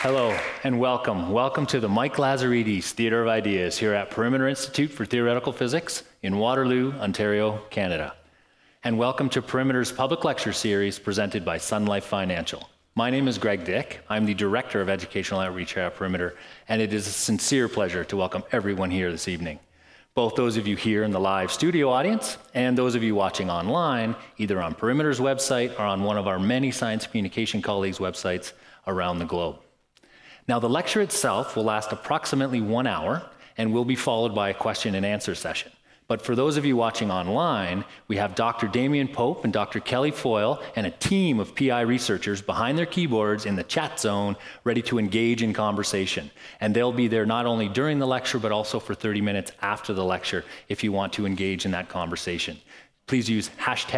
Hello and welcome. Welcome to the Mike Lazaridis Theatre of Ideas here at Perimeter Institute for Theoretical Physics in Waterloo, Ontario, Canada. And welcome to Perimeter's public lecture series presented by Sun Life Financial. My name is Greg Dick. I'm the Director of Educational Outreach here at Perimeter, and it is a sincere pleasure to welcome everyone here this evening. Both those of you here in the live studio audience and those of you watching online, either on Perimeter's website or on one of our many science communication colleagues' websites around the globe. Now, the lecture itself will last approximately 1 hour and will be followed by a question and answer session. But for those of you watching online, we have Dr. Damien Pope and Dr. Kelly Foyle and a team of PI researchers behind their keyboards in the chat zone ready to engage in conversation. And they'll be there not only during the lecture, but also for 30 minutes after the lecture if you want to engage in that conversation. Please use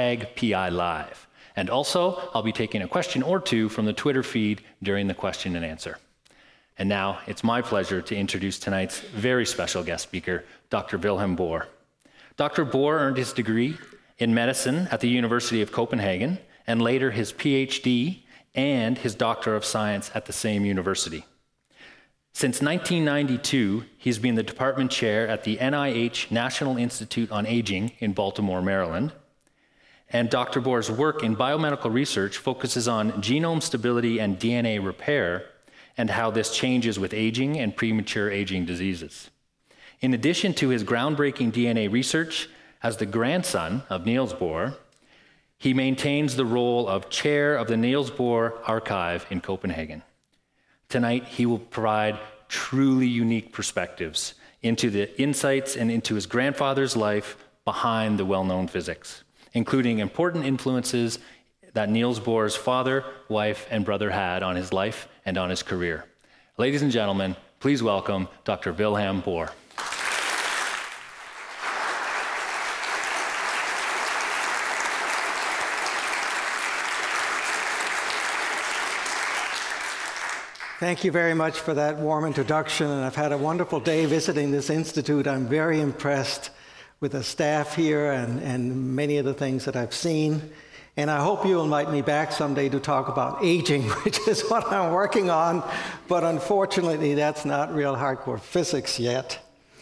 #PILive. And also, I'll be taking a question or two from the Twitter feed during the question and answer. And now, it's my pleasure to introduce tonight's very special guest speaker, Dr. Wilhelm Bohr. Dr. Bohr earned his degree in medicine at the University of Copenhagen, and later his PhD and his Doctor of Science at the same university. Since 1992, he's been the department chair at the NIH National Institute on Aging in Baltimore, Maryland. And Dr. Bohr's work in biomedical research focuses on genome stability and DNA repair, and how this changes with aging and premature aging diseases. In addition to his groundbreaking DNA research, as the grandson of Niels Bohr, he maintains the role of chair of the Niels Bohr Archive in Copenhagen. Tonight, he will provide truly unique perspectives into the insights and into his grandfather's life behind the well-known physics, including important influences that Niels Bohr's father, wife, and brother had on his life and on his career. Ladies and gentlemen, please welcome Dr. Wilhelm Bohr. Thank you very much for that warm introduction, and I've had a wonderful day visiting this institute. I'm very impressed with the staff here and many of the things that I've seen. And I hope you'll invite me back someday to talk about aging, which is what I'm working on, but unfortunately that's not real hardcore physics yet.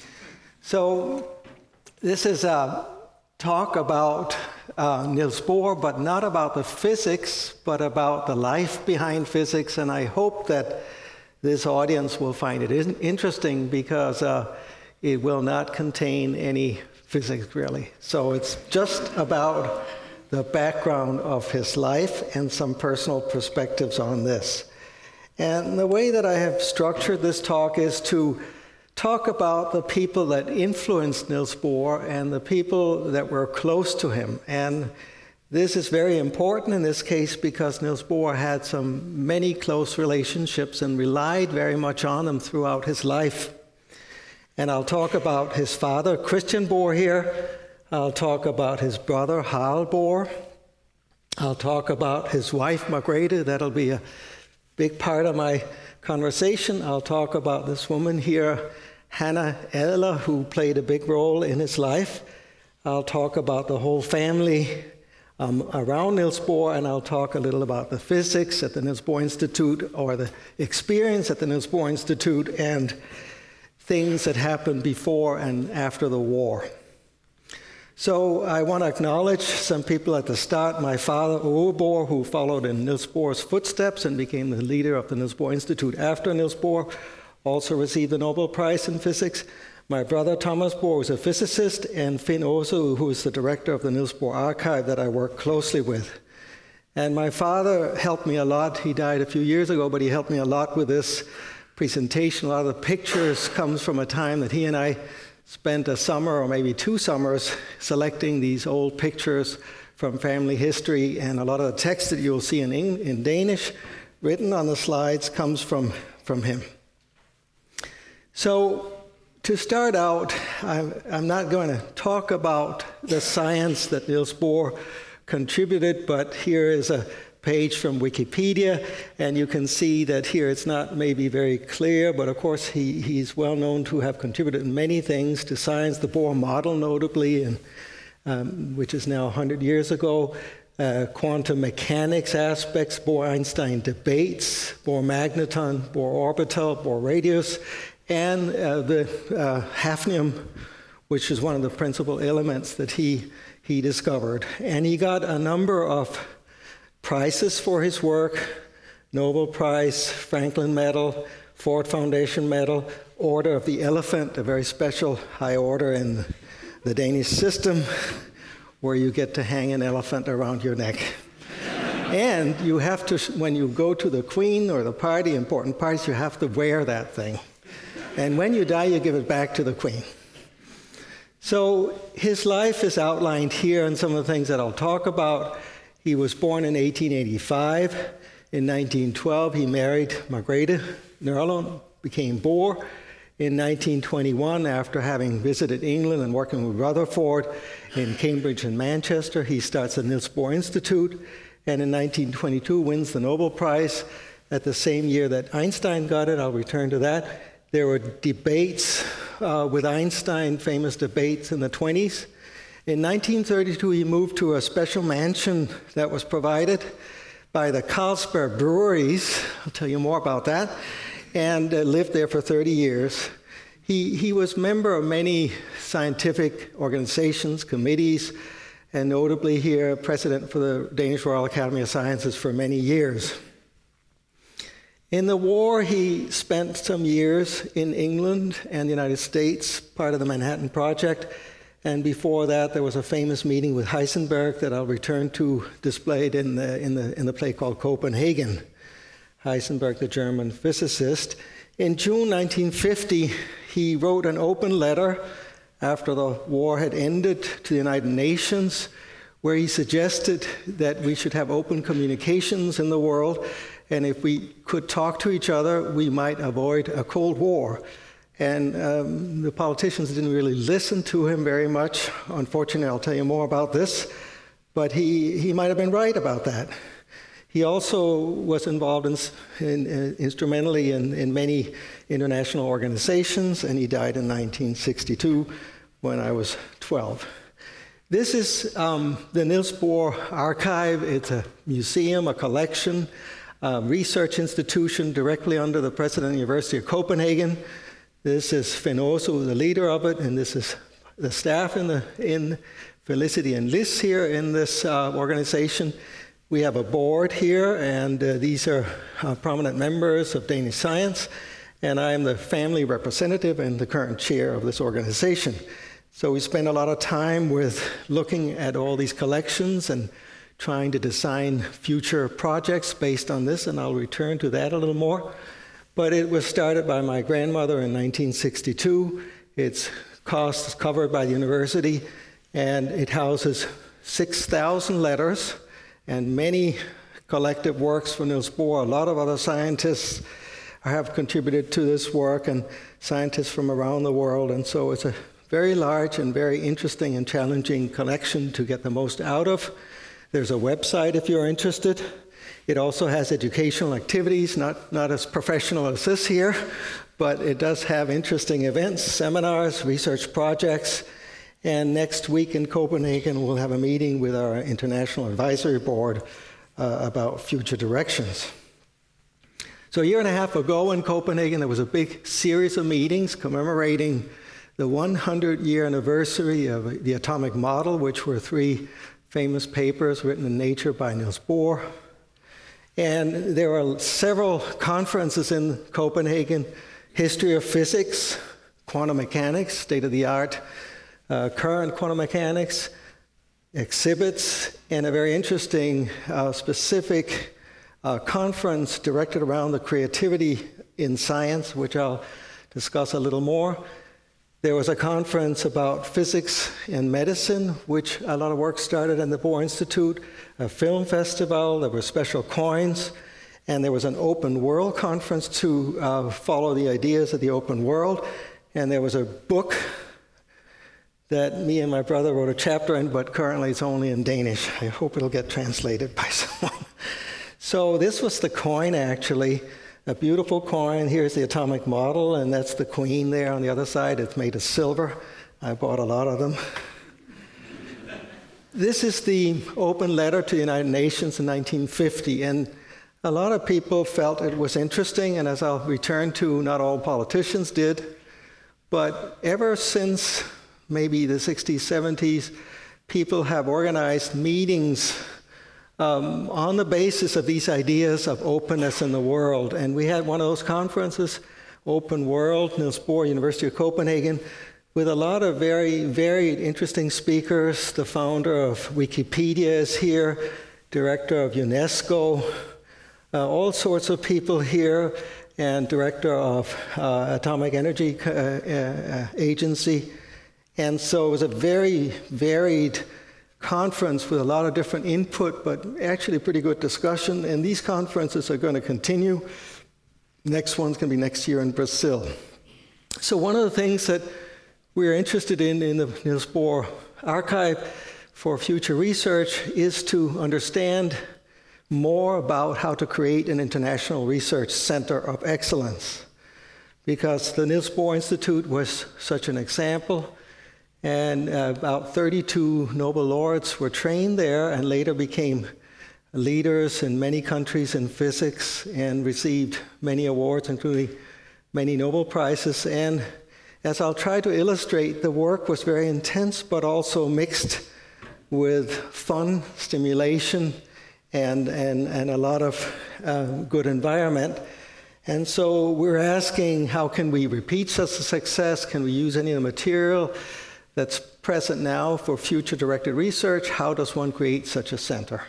So this is a talk about Niels Bohr, but not about the physics, but about the life behind physics, and I hope that this audience will find it interesting because it will not contain any physics really. So it's just about the background of his life and some personal perspectives on this. And the way that I have structured this talk is to talk about the people that influenced Niels Bohr and the people that were close to him. And this is very important in this case because Niels Bohr had many close relationships and relied very much on them throughout his life. And I'll talk about his father, Christian Bohr here. I'll talk about his brother, Harald Bohr. I'll talk about his wife, Margrethe. That'll be a big part of my conversation. I'll talk about this woman here, Hannah Adler, who played a big role in his life. I'll talk about the whole family around Niels Bohr, and I'll talk a little about the physics at the Niels Bohr Institute, or the experience at the Niels Bohr Institute, and things that happened before and after the war. So I want to acknowledge some people at the start. My father, Ove Bohr, who followed in Niels Bohr's footsteps and became the leader of the Niels Bohr Institute after Niels Bohr, also received the Nobel Prize in Physics. My brother, Thomas Bohr, was a physicist, and Finn Osu, who is the director of the Niels Bohr Archive that I work closely with. And my father helped me a lot. He died a few years ago, but he helped me a lot with this presentation. A lot of the pictures comes from a time that he and I spent a summer or maybe 2 summers selecting these old pictures from family history, and a lot of the text that you'll see in Danish written on the slides comes from him. So to start out, I'm not going to talk about the science that Niels Bohr contributed, but here is a page from Wikipedia, and you can see that here it's not maybe very clear, but of course he's well known to have contributed many things to science, the Bohr model notably, and, which is now 100 years ago. quantum mechanics aspects, Bohr-Einstein debates, Bohr-magneton, Bohr orbital, Bohr radius, and the hafnium, which is one of the principal elements that he discovered. And he got a number of prizes for his work: Nobel Prize, Franklin Medal, Ford Foundation Medal, Order of the Elephant, a very special high order in the Danish system, where you get to hang an elephant around your neck. And you have to, when you go to the Queen or the party, important parties, you have to wear that thing. And when you die, you give it back to the Queen. So his life is outlined here in some of the things that I'll talk about. He was born in 1885. In 1912, he married Margrethe Nørlund, became Bohr. In 1921, after having visited England and working with Rutherford in Cambridge and Manchester, he starts the Niels Bohr Institute, and in 1922 wins the Nobel Prize. At the same year that Einstein got it, I'll return to that. There were debates with Einstein, famous debates in the 20s. In 1932, he moved to a special mansion that was provided by the Carlsberg breweries. I'll tell you more about that. And lived there for 30 years. He was member of many scientific organizations, committees, and notably here, president for the Danish Royal Academy of Sciences for many years. In the war, he spent some years in England and the United States, part of the Manhattan Project, and before that, there was a famous meeting with Heisenberg that I'll return to, displayed in the play called Copenhagen. Heisenberg, the German physicist. In June 1950, he wrote an open letter after the war had ended to the United Nations, where he suggested that we should have open communications in the world, and if we could talk to each other, we might avoid a Cold War. And the politicians didn't really listen to him very much. Unfortunately, I'll tell you more about this, but he might have been right about that. He also was involved instrumentally in many international organizations, and he died in 1962 when I was 12. This is the Niels Bohr Archive. It's a museum, a collection, a research institution directly under the president of the University of Copenhagen. This is Finn Åsø, the leader of it, and this is the staff in Felicity and Liz here in this organization. We have a board here, and these are prominent members of Danish science, and I am the family representative and the current chair of this organization. So we spend a lot of time with looking at all these collections and trying to design future projects based on this, and I'll return to that a little more. But it was started by my grandmother in 1962. Its cost is covered by the university, and it houses 6,000 letters and many collective works for Niels Bohr. A lot of other scientists have contributed to this work, and scientists from around the world, and so it's a very large and very interesting and challenging collection to get the most out of. There's a website if you're interested. It also has educational activities, not as professional as this here, but it does have interesting events, seminars, research projects. And next week in Copenhagen, we'll have a meeting with our International Advisory Board about future directions. So a year and a half ago in Copenhagen, there was a big series of meetings commemorating the 100-year anniversary of the atomic model, which were 3 famous papers written in Nature by Niels Bohr. And there were several conferences in Copenhagen: history of physics, quantum mechanics, state-of-the-art, current quantum mechanics, exhibits, and a very interesting specific conference directed around the creativity in science, which I'll discuss a little more. There was a conference about physics and medicine, which a lot of work started in the Bohr Institute, a film festival, there were special coins, and there was an open world conference to follow the ideas of the open world, and there was a book that me and my brother wrote a chapter in, but currently it's only in Danish. I hope it'll get translated by someone. So this was the coin, actually. A beautiful coin. Here's the atomic model, and that's the Queen there on the other side. It's made of silver. I bought a lot of them. This is the open letter to the United Nations in 1950, and a lot of people felt it was interesting, and as I'll return to, not all politicians did. But ever since maybe the 60s, 70s, people have organized meetings on the basis of these ideas of openness in the world. And we had one of those conferences, Open World, Niels Bohr, University of Copenhagen, with a lot of very varied, interesting speakers. The founder of Wikipedia is here, director of UNESCO, all sorts of people here, and director of Atomic Energy Agency. And so it was a very varied conference with a lot of different input, but actually pretty good discussion. And these conferences are going to continue. Next one's going to be next year in Brazil. So one of the things that we're interested in the Niels Bohr archive for future research is to understand more about how to create an international research center of excellence, because the Niels Bohr Institute was such an example, and about 32 Nobel laureates were trained there and later became leaders in many countries in physics and received many awards, including many Nobel Prizes. And as I'll try to illustrate, the work was very intense, but also mixed with fun, stimulation, and a lot of good environment. And so we're asking, how can we repeat such a success? Can we use any of the material that's present now for future directed research? How does one create such a center?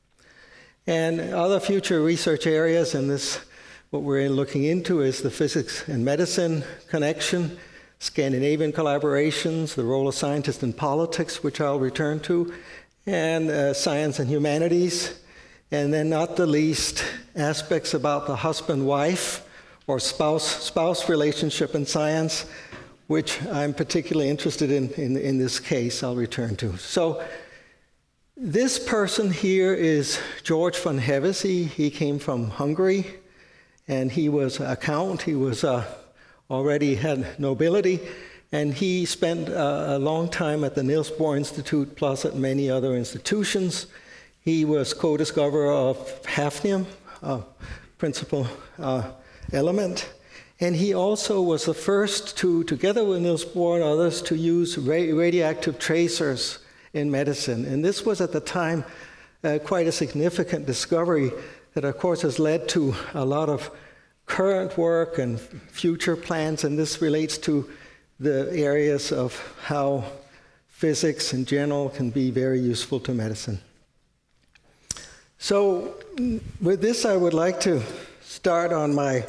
And other future research areas, and this, what we're looking into is the physics and medicine connection, Scandinavian collaborations, the role of scientists in politics, which I'll return to, and science and humanities. And then not the least, aspects about the husband-wife or spouse relationship in science, which I'm particularly interested in this case I'll return to. So this person here is George von Hevesy. He came from Hungary, and he was an accountant. He was already had nobility, and he spent a long time at the Niels Bohr Institute, plus at many other institutions. He was co-discoverer of hafnium, principal element, and he also was the first to, together with Niels Bohr and others, to use radioactive tracers in medicine. And this was at the time quite a significant discovery that, of course, has led to a lot of current work and future plans, and this relates to the areas of how physics in general can be very useful to medicine. So with this, I would like to start on my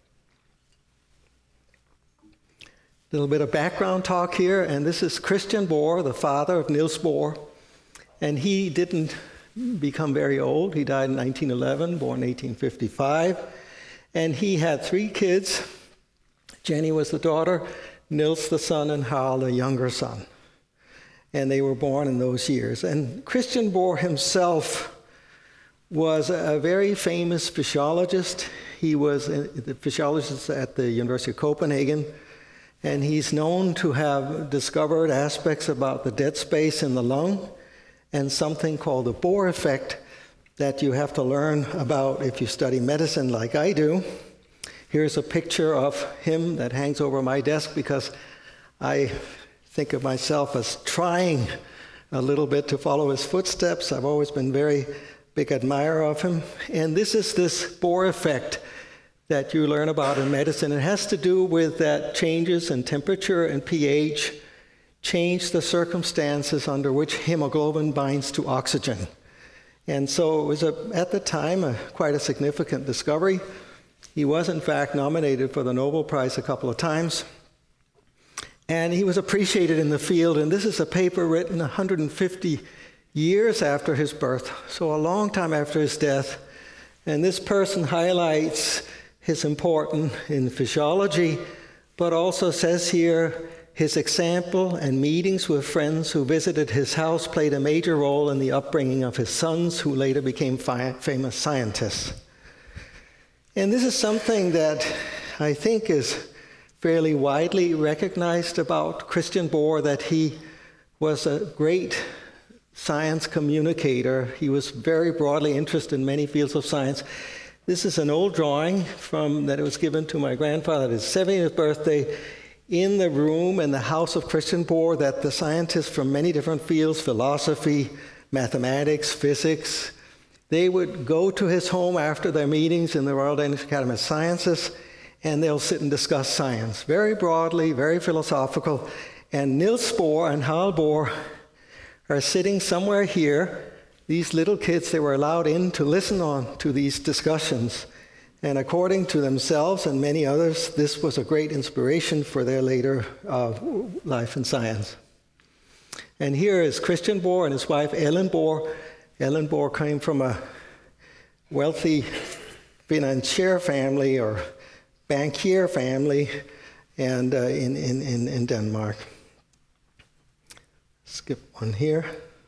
little bit of background talk here. And this is Christian Bohr, the father of Niels Bohr. And he didn't become very old. He died in 1911, born in 1855. And he had 3 kids. Jenny was the daughter, Niels the son, and Harald the younger son. And they were born in those years. And Christian Bohr himself was a very famous physiologist. He was the physiologist at the University of Copenhagen, and he's known to have discovered aspects about the dead space in the lung and something called the Bohr effect that you have to learn about if you study medicine like I do. Here's a picture of him that hangs over my desk because I think of myself as trying a little bit to follow his footsteps. I've always been very big admirer of him. And this is this Bohr effect that you learn about in medicine. It has to do with that changes in temperature and pH change the circumstances under which hemoglobin binds to oxygen. And so it was, at the time, quite a significant discovery. He was, in fact, nominated for the Nobel Prize a couple of times. And he was appreciated in the field. And this is a paper written 150 years after his birth, so a long time after his death. And this person highlights his importance in physiology, but also says here his example and meetings with friends who visited his house played a major role in the upbringing of his sons, who later became famous scientists. And this is something that I think is fairly widely recognized about Christian Bohr, that he was a great science communicator. He was very broadly interested in many fields of science. This is an old drawing that was given to my grandfather at his 70th birthday in the room in the house of Christian Bohr that the scientists from many different fields, philosophy, mathematics, physics, they would go to his home after their meetings in the Royal Danish Academy of Sciences, and they'll sit and discuss science, very broadly, very philosophical. And Niels Bohr and Harald Bohr are sitting somewhere here. These little kids, they were allowed in to listen on to these discussions. And according to themselves and many others, this was a great inspiration for their later life in science. And here is Christian Bohr and his wife Ellen Bohr. Ellen Bohr came from a wealthy financier family or bankier family and in Denmark. Skip one here.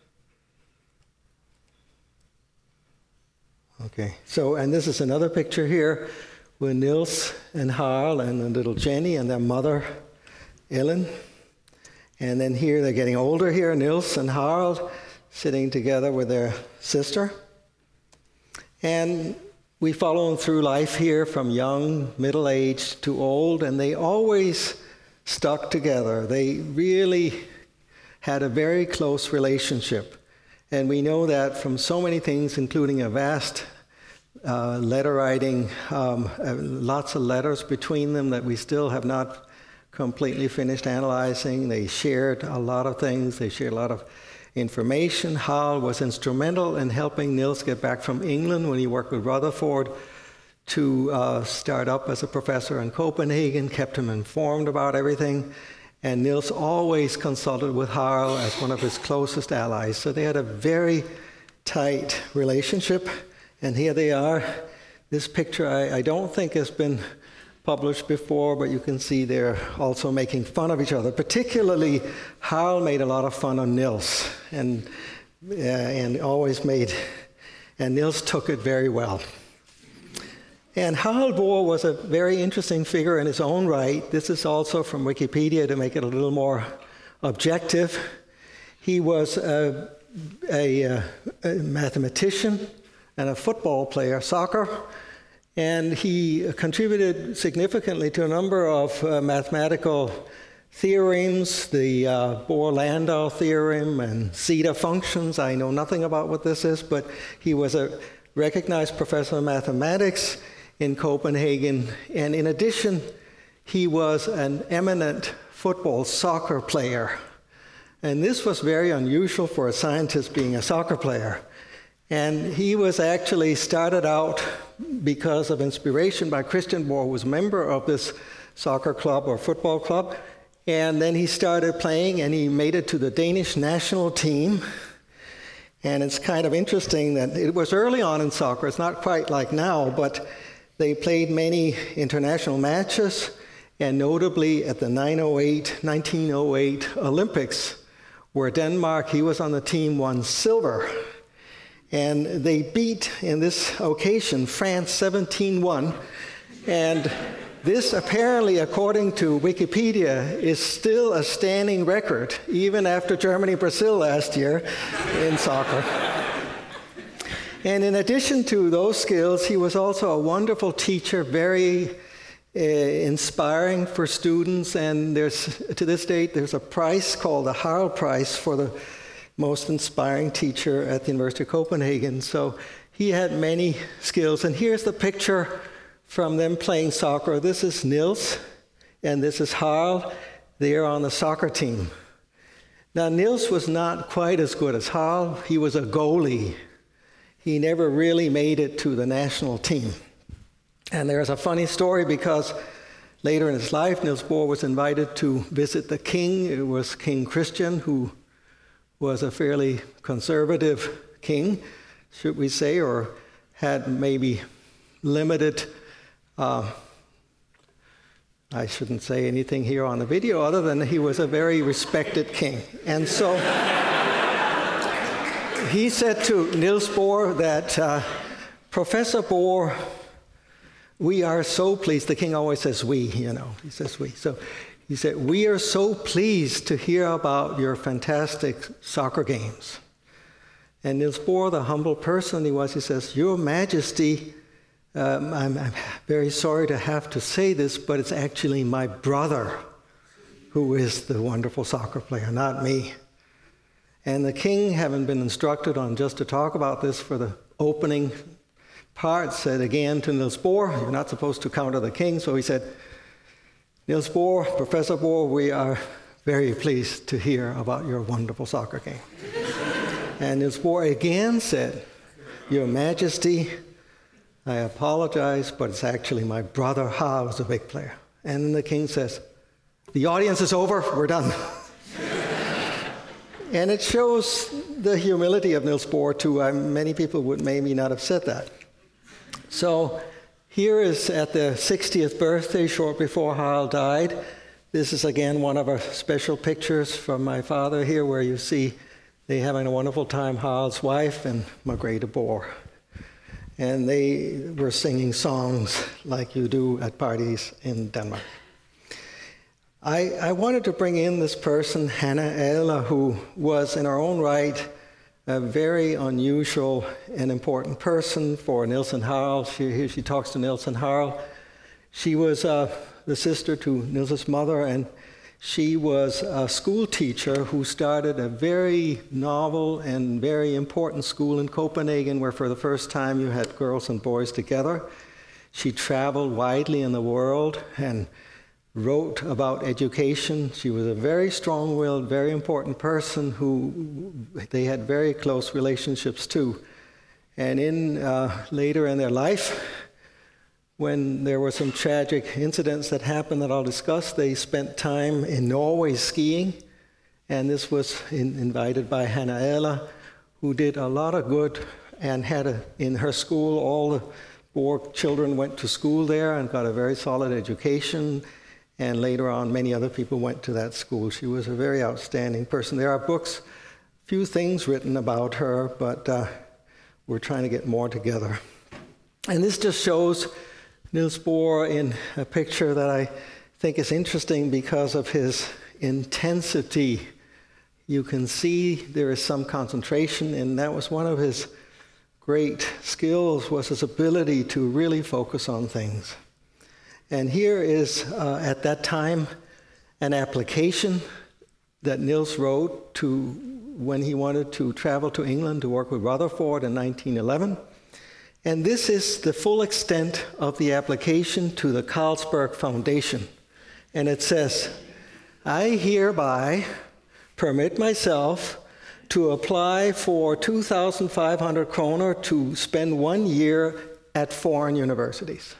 Okay, and this is another picture here with Niels and Harald and the little Jenny and their mother, Ellen. And then here, they're getting older here, Niels and Harald sitting together with their sister. And we follow them through life here from young, middle-aged to old, and they always stuck together. They really had a very close relationship. And we know that from so many things, including a vast letter writing, lots of letters between them that we still have not completely finished analyzing. They shared a lot of things. They shared a lot of information. Harald was instrumental in helping Niels get back from England when he worked with Rutherford to start up as a professor in Copenhagen, kept him informed about everything. And Niels always consulted with Harald as one of his closest allies. So they had a very tight relationship. And here they are. This picture I don't think has been published before, but you can see they're also making fun of each other. Particularly, Harald made a lot of fun of Niels, and Niels took it very well. And Harald Bohr was a very interesting figure in his own right. This is also from Wikipedia to make it a little more objective. He was a mathematician and a football player, soccer. And he contributed significantly to a number of mathematical theorems, the Bohr-Landau theorem and zeta functions. I know nothing about what this is, but he was a recognized professor of mathematics in Copenhagen. And in addition, he was an eminent soccer player. And this was very unusual for a scientist being a soccer player. And he was actually started out because of inspiration by Christian Bohr, who was a member of this soccer club or football club. And then he started playing, and he made it to the Danish national team. And it's kind of interesting that it was early on in soccer. It's not quite like now, but they played many international matches, and notably at the 1908 Olympics, where Denmark, he was on the team, won silver. And they beat, in this occasion, France 17-1. And this apparently, according to Wikipedia, is still a standing record, even after Germany-Brazil last year in soccer. And in addition to those skills, he was also a wonderful teacher, very inspiring for students. And to this date, there's a prize called the Harald Prize for the most inspiring teacher at the University of Copenhagen. So he had many skills. And here's the picture from them playing soccer. This is Niels, and this is Harald. They are on the soccer team. Now, Niels was not quite as good as Harald. He was a goalie. He never really made it to the national team. And there's a funny story because later in his life, Niels Bohr was invited to visit the king. It was King Christian, who was a fairly conservative king, should we say, or had maybe limited, I shouldn't say anything here on the video other than he was a very respected king. And so he said to Niels Bohr that, Professor Bohr, we are so pleased. The king always says we, he says we. So he said, we are so pleased to hear about your fantastic soccer games. And Niels Bohr, the humble person he was, he says, "Your Majesty, I'm very sorry to have to say this, but it's actually my brother who is the wonderful soccer player, not me." And the king, having been instructed on just to talk about this for the opening part, said again to Niels Bohr, "You're not supposed to counter the king." So he said, "Niels Bohr, Professor Bohr, we are very pleased to hear about your wonderful soccer game." And Niels Bohr again said, "Your Majesty, I apologize, but it's actually my brother Hans, the big player." And then the king says, "The audience is over, we're done." And it shows the humility of Niels Bohr, too. Many people would maybe not have said that. So here is at the 60th birthday, short before Harald died. This is again one of our special pictures from my father here, where you see they having a wonderful time, Harald's wife and Margrethe Bohr. And they were singing songs like you do at parties in Denmark. I wanted to bring in this person, Hanne Adler, who was in her own right a very unusual and important person for Niels and Harald. Here she talks to Niels and Harald. She was the sister to Niels' mother, and she was a school teacher who started a very novel and very important school in Copenhagen, where for the first time you had girls and boys together. She traveled widely in the world and wrote about education. She was a very strong-willed, very important person who they had very close relationships to. And later in their life, when there were some tragic incidents that happened that I'll discuss, they spent time in Norway skiing. And this was invited by Hanne Adler, who did a lot of good and had in her school, all the Bohr children went to school there and got a very solid education. And later on, many other people went to that school. She was a very outstanding person. There are books, few things written about her, but we're trying to get more together. And this just shows Niels Bohr in a picture that I think is interesting because of his intensity. You can see there is some concentration, and that was one of his great skills, was his ability to really focus on things. And here is, at that time, an application that Niels wrote to when he wanted to travel to England to work with Rutherford in 1911. And this is the full extent of the application to the Carlsberg Foundation. And it says, "I hereby permit myself to apply for 2,500 kroner to spend 1 year at foreign universities."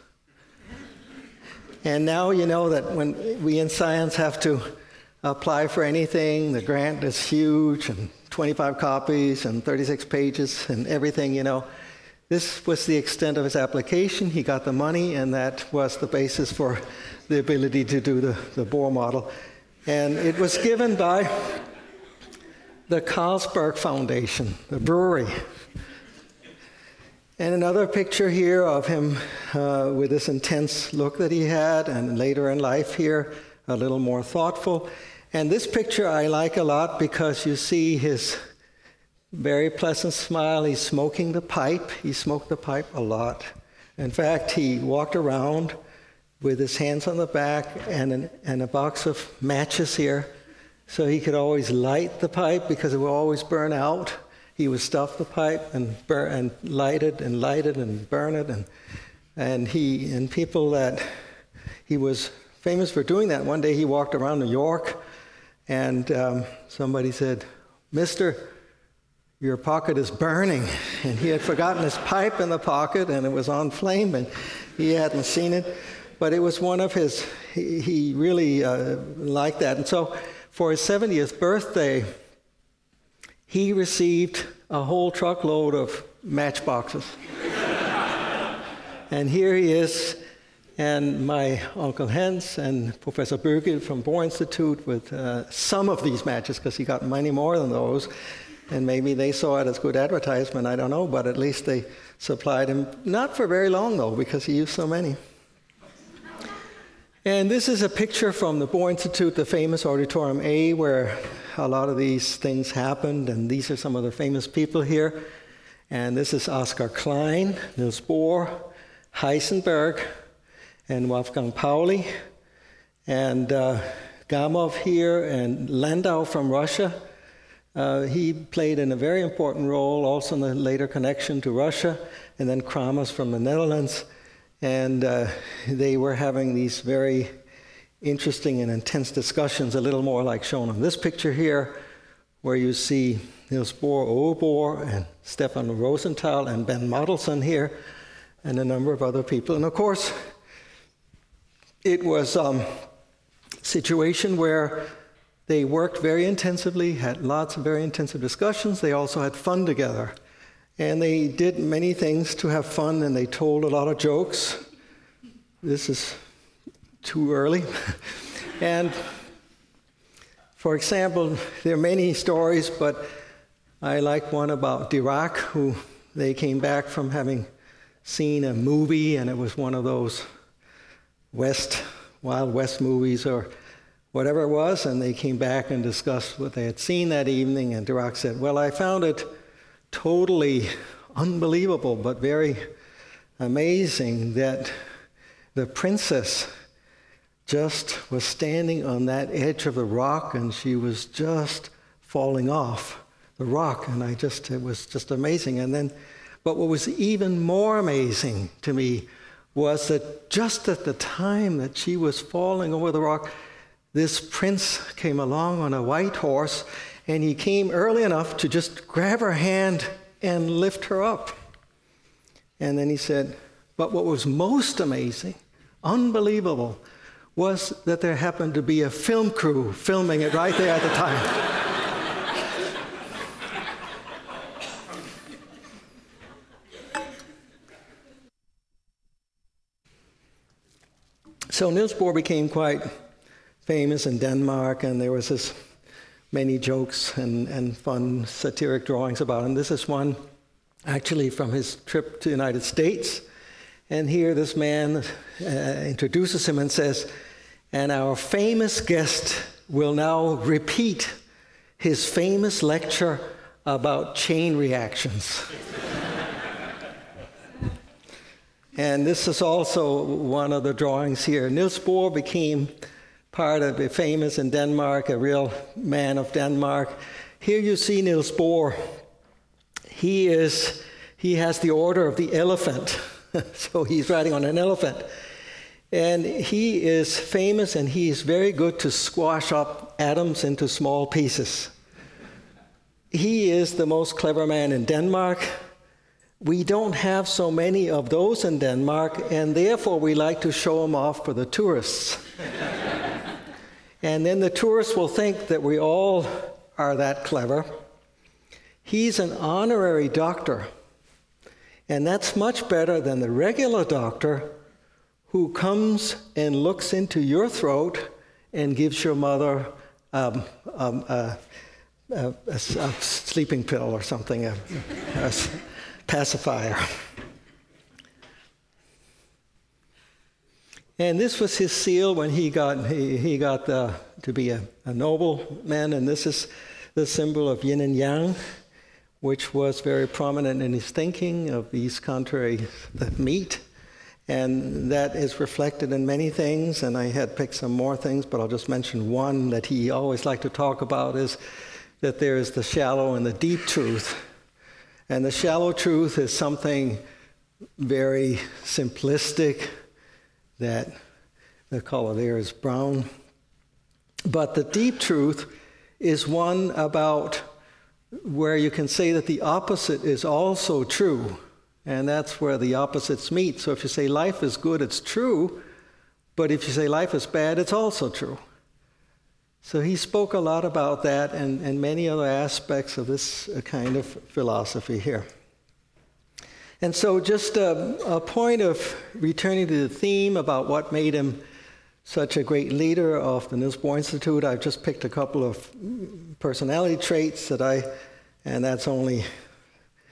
And now you know that when we in science have to apply for anything, the grant is huge, and 25 copies and 36 pages and everything, you know. This was the extent of his application. He got the money, and that was the basis for the ability to do the Bohr model. And it was given by the Carlsberg Foundation, the brewery. And another picture here of him with this intense look that he had, and later in life here, a little more thoughtful. And this picture I like a lot because you see his very pleasant smile. He's smoking the pipe. He smoked the pipe a lot. In fact, he walked around with his hands on the back and a box of matches here, so he could always light the pipe because it would always burn out. He would stuff the pipe and light it and burn it, and people that he was famous for doing that. One day he walked around New York, and somebody said, "Mister, your pocket is burning," and he had forgotten his pipe in the pocket, and it was on flame, and he hadn't seen it. But it was one of his. He really liked that, and so for his 70th birthday, he received a whole truckload of matchboxes. And here he is, and my Uncle Hans and Professor Bøgel from Bohr Institute with some of these matches, because he got many more than those. And maybe they saw it as good advertisement, I don't know, but at least they supplied him, not for very long though, because he used so many. And this is a picture from the Bohr Institute, the famous Auditorium A, where a lot of these things happened, and these are some of the famous people here. And this is Oskar Klein, Niels Bohr, Heisenberg, and Wolfgang Pauli, and Gamov here, and Landau from Russia. He played in a very important role, also in the later connection to Russia, and then Kramers from the Netherlands. And they were having these very interesting and intense discussions, a little more like shown on this picture here, where you see Niels Bohr, O. Bohr, and Stefan Rosenthal, and Ben Mottelsson here, and a number of other people. And of course, it was a situation where they worked very intensively, had lots of very intensive discussions. They also had fun together. And they did many things to have fun, and they told a lot of jokes. This is too early. And for example, there are many stories, but I like one about Dirac, who they came back from having seen a movie, and it was one of those Wild West movies or whatever it was, and they came back and discussed what they had seen that evening, and Dirac said, well, I found it totally unbelievable, but very amazing that the princess just was standing on that edge of the rock, and she was just falling off the rock, and it was just amazing. And then, but what was even more amazing to me was that just at the time that she was falling over the rock, this prince came along on a white horse, and he came early enough to just grab her hand and lift her up. And then he said, but what was most amazing, unbelievable, was that there happened to be a film crew filming it right there at the time. So Niels Bohr became quite famous in Denmark, and there was many jokes and fun satiric drawings about him. This is one actually from his trip to the United States. And here this man introduces him and says, and our famous guest will now repeat his famous lecture about chain reactions. And this is also one of the drawings here. Niels Bohr became part of a famous in Denmark, a real man of Denmark. Here you see Niels Bohr. He has the order of the elephant. So he's riding on an elephant. And he is famous, and he is very good to squash up atoms into small pieces. He is the most clever man in Denmark. We don't have so many of those in Denmark, and therefore we like to show them off for the tourists. And then the tourists will think that we all are that clever. He's an honorary doctor, and that's much better than the regular doctor who comes and looks into your throat and gives your mother a sleeping pill or something, a pacifier. And this was his seal when he got to be a nobleman, and this is the symbol of yin and yang, which was very prominent in his thinking of these contraries that meet. And that is reflected in many things, and I had picked some more things, but I'll just mention one that he always liked to talk about, is that there is the shallow and the deep truth. And the shallow truth is something very simplistic, that the color there is brown. But the deep truth is one about where you can say that the opposite is also true. And that's where the opposites meet. So if you say life is good, it's true. But if you say life is bad, it's also true. So he spoke a lot about that and many other aspects of this kind of philosophy here. And so just a point of returning to the theme about what made him such a great leader of the Niels Bohr Institute. I've just picked a couple of personality traits and that's only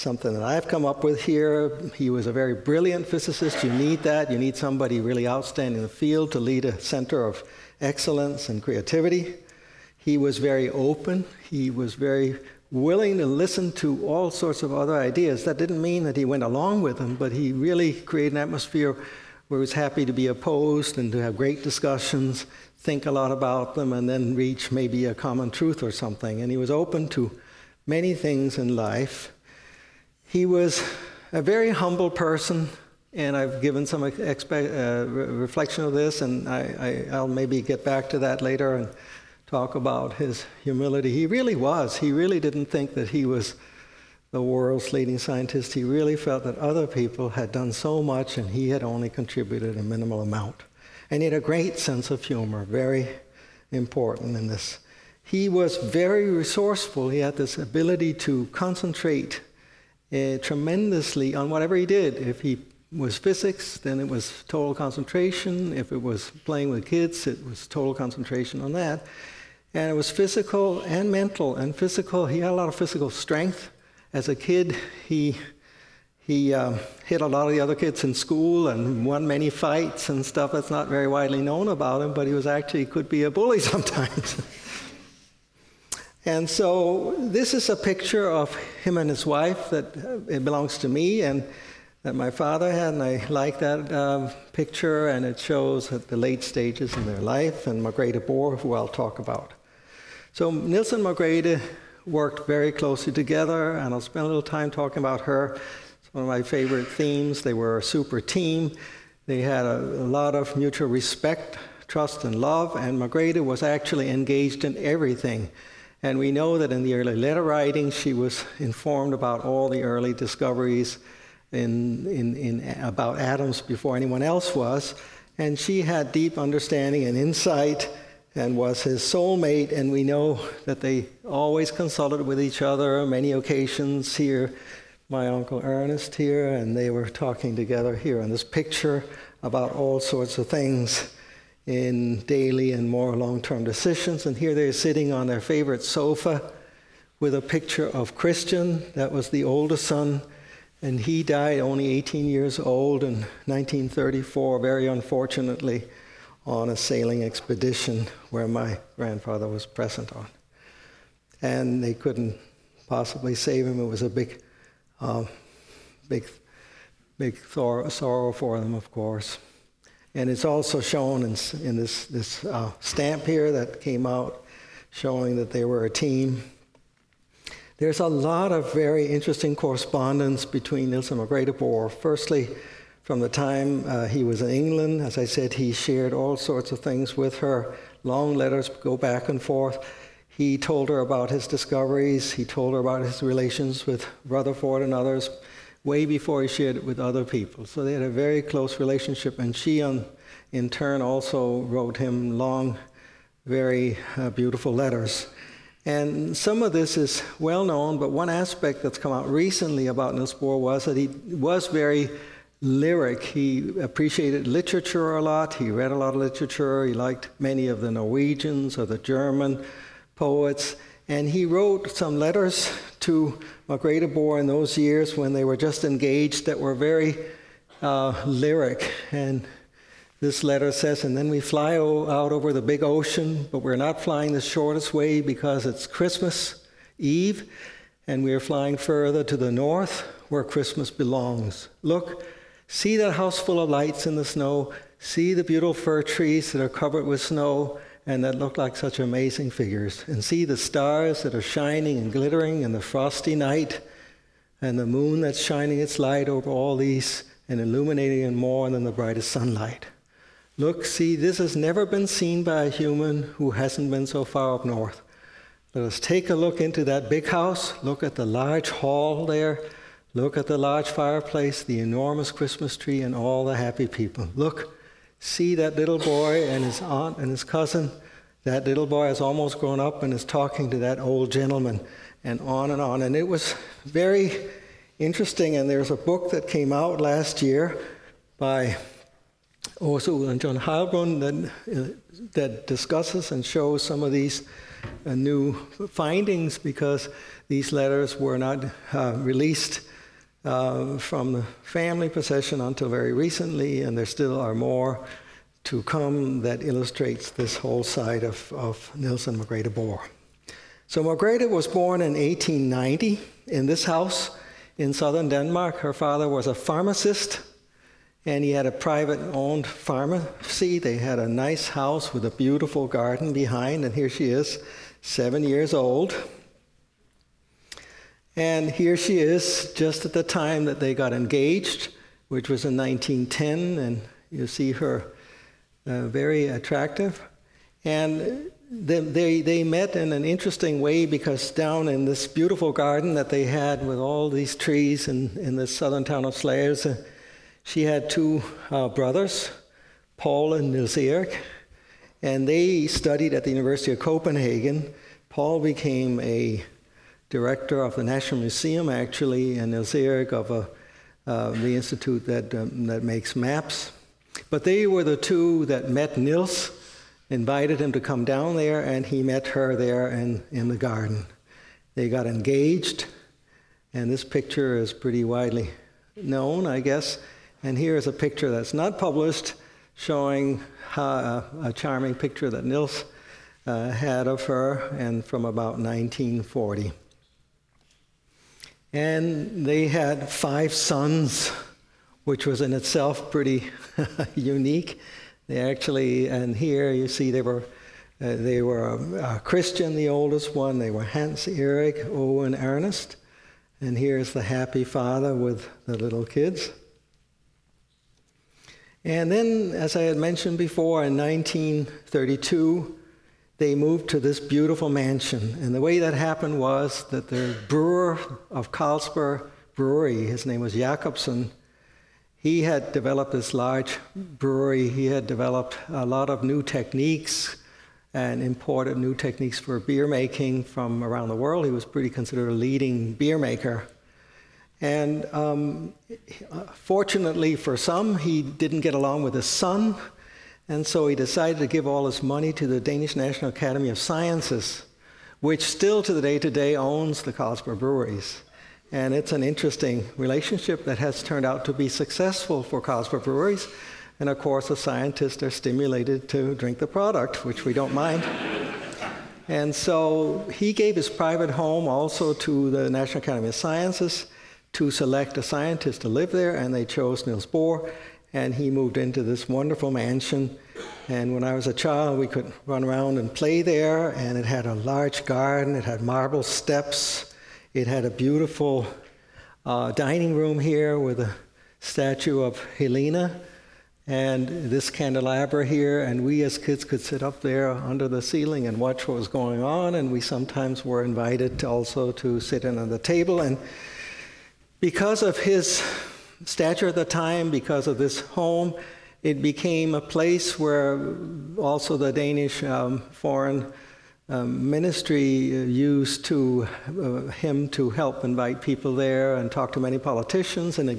something that I've come up with here. He was a very brilliant physicist. You need that. You need somebody really outstanding in the field to lead a center of excellence and creativity. He was very open. He was very willing to listen to all sorts of other ideas. That didn't mean that he went along with them, but he really created an atmosphere where he was happy to be opposed and to have great discussions, think a lot about them, and then reach maybe a common truth or something. And he was open to many things in life. He was a very humble person, and I've given some reflection of this, and I'll maybe get back to that later and talk about his humility. He really was. He really didn't think that he was the world's leading scientist. He really felt that other people had done so much and he had only contributed a minimal amount. And he had a great sense of humor, very important in this. He was very resourceful. He had this ability to concentrate tremendously on whatever he did. If he was physics, then it was total concentration. If it was playing with kids, it was total concentration on that. And it was physical and mental. And physical, he had a lot of physical strength. As a kid, he hit a lot of the other kids in school and won many fights and stuff that's not very widely known about him, but he was actually could be a bully sometimes. And so this is a picture of him and his wife that it belongs to me and that my father had, and I like that picture, and it shows at the late stages in their life, and Margrethe Bohr, who I'll talk about. So Niels and Margrethe worked very closely together, and I'll spend a little time talking about her. It's one of my favorite themes. They were a super team. They had a lot of mutual respect, trust, and love, and Margrethe was actually engaged in everything. And we know that in the early letter writing, she was informed about all the early discoveries about atoms before anyone else was, and she had deep understanding and insight and was his soulmate, and we know that they always consulted with each other on many occasions. Here, my Uncle Ernest here, and they were talking together here in this picture about all sorts of things in daily and more long-term decisions. And here they're sitting on their favorite sofa with a picture of Christian, that was the oldest son, and he died only 18 years old in 1934, very unfortunately, on a sailing expedition where my grandfather was present on. And they couldn't possibly save him. It was a big sorrow for them, of course. And it's also shown in this stamp here that came out showing that they were a team. There's a lot of very interesting correspondence between Niels and Margrethe Bohr. Firstly, from the time he was in England, as I said, he shared all sorts of things with her. Long letters go back and forth. He told her about his discoveries. He told her about his relations with Rutherford and others way before he shared it with other people. So they had a very close relationship, and she, in turn, also wrote him long, very beautiful letters. And some of this is well known, but one aspect that's come out recently about Niels Bohr was that he was very lyric. He appreciated literature a lot. He read a lot of literature. He liked many of the Norwegians or the German poets. And he wrote some letters to Margrethe Bohr in those years when they were just engaged that were very lyric. And this letter says, and then we fly out over the big ocean, but we're not flying the shortest way because it's Christmas Eve, and we are flying further to the north where Christmas belongs. Look, see that house full of lights in the snow. See the beautiful fir trees that are covered with snow and that look like such amazing figures. And see the stars that are shining and glittering in the frosty night, and the moon that's shining its light over all these and illuminating it more than the brightest sunlight. Look, see, this has never been seen by a human who hasn't been so far up north. Let us take a look into that big house. Look at the large hall there. Look at the large fireplace, the enormous Christmas tree, and all the happy people. Look, see that little boy and his aunt and his cousin. That little boy has almost grown up and is talking to that old gentleman, and on and on. And it was very interesting, and there's a book that came out last year by Åsa and John Heilbrunn that discusses and shows some of these new findings, because these letters were not released from the family possession until very recently, and there still are more to come that illustrates this whole side of Nielsen Margrethe Bohr. So Margrethe was born in 1890 in this house in southern Denmark. Her father was a pharmacist, and he had a private-owned pharmacy. They had a nice house with a beautiful garden behind, and here she is, 7 years old. And here she is just at the time that they got engaged, which was in 1910, and you see her very attractive. And they met in an interesting way because down in this beautiful garden that they had with all these trees in the southern town of Slagelse, she had two brothers, Paul and Niels Erik, and they studied at the University of Copenhagen. Paul became a director of the National Museum, actually, and Niels Erik of the institute that makes maps. But they were the two that met Niels, invited him to come down there, and he met her there in the garden. They got engaged, and this picture is pretty widely known, I guess. And here is a picture that's not published, showing a charming picture that Niels had of her, and from about 1940. And they had 5 sons, which was in itself pretty unique. They actually, and here you see they were Christian, the oldest one. They were Hans Erik, Owen, Ernest. And here's the happy father with the little kids. And then, as I had mentioned before, in 1932, they moved to this beautiful mansion. And the way that happened was that the brewer of Carlsberg Brewery, his name was Jacobsen, he had developed this large brewery. He had developed a lot of new techniques and imported new techniques for beer making from around the world. He was pretty considered a leading beer maker. And fortunately for some, he didn't get along with his son, and so he decided to give all his money to the Danish National Academy of Sciences, which still to the day today owns the Carlsberg breweries. And it's an interesting relationship that has turned out to be successful for Carlsberg breweries. And of course, the scientists are stimulated to drink the product, which we don't mind. And so he gave his private home also to the National Academy of Sciences to select a scientist to live there, and they chose Niels Bohr, and he moved into this wonderful mansion. And when I was a child, we could run around and play there, and it had a large garden, it had marble steps, it had a beautiful dining room here with a statue of Helena, and this candelabra here, and we as kids could sit up there under the ceiling and watch what was going on, and we sometimes were invited also to sit in on the table. And because of his stature at the time, because of this home, it became a place where also the Danish foreign ministry used him to help invite people there and talk to many politicians, and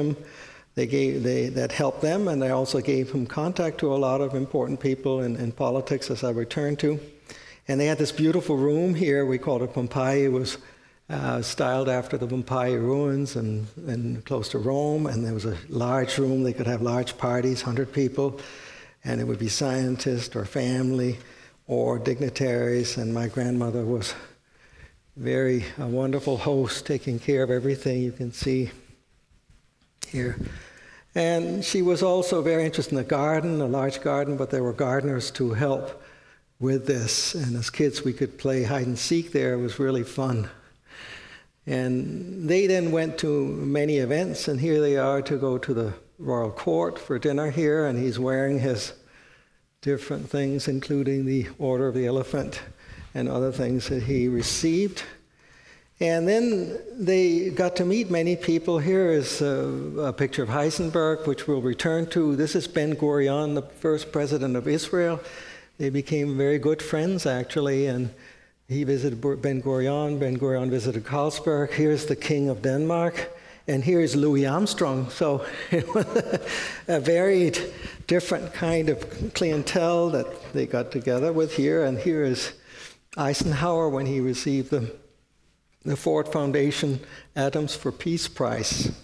that helped them, and they also gave him contact to a lot of important people in politics, as I returned to. And they had this beautiful room here, we called it Pompeii. It was styled after the Pompeii ruins and close to Rome, and there was a large room. They could have large parties, 100 people, and it would be scientists or family or dignitaries, and my grandmother was a wonderful host, taking care of everything you can see here. And she was also very interested in the garden, a large garden, but there were gardeners to help with this, and as kids we could play hide and seek there. It was really fun. And they then went to many events, and here they are to go to the royal court for dinner here, and he's wearing his different things, including the Order of the Elephant and other things that he received. And then they got to meet many people. Here is a picture of Heisenberg, which we'll return to. This is Ben Gurion, the first president of Israel. They became very good friends, actually, and he visited Ben Gurion. Ben Gurion visited Carlsberg. Here's the King of Denmark. And here's Louis Armstrong. So it was a very different kind of clientele that they got together with here. And here is Eisenhower when he received the the Ford Foundation Atoms for Peace Prize.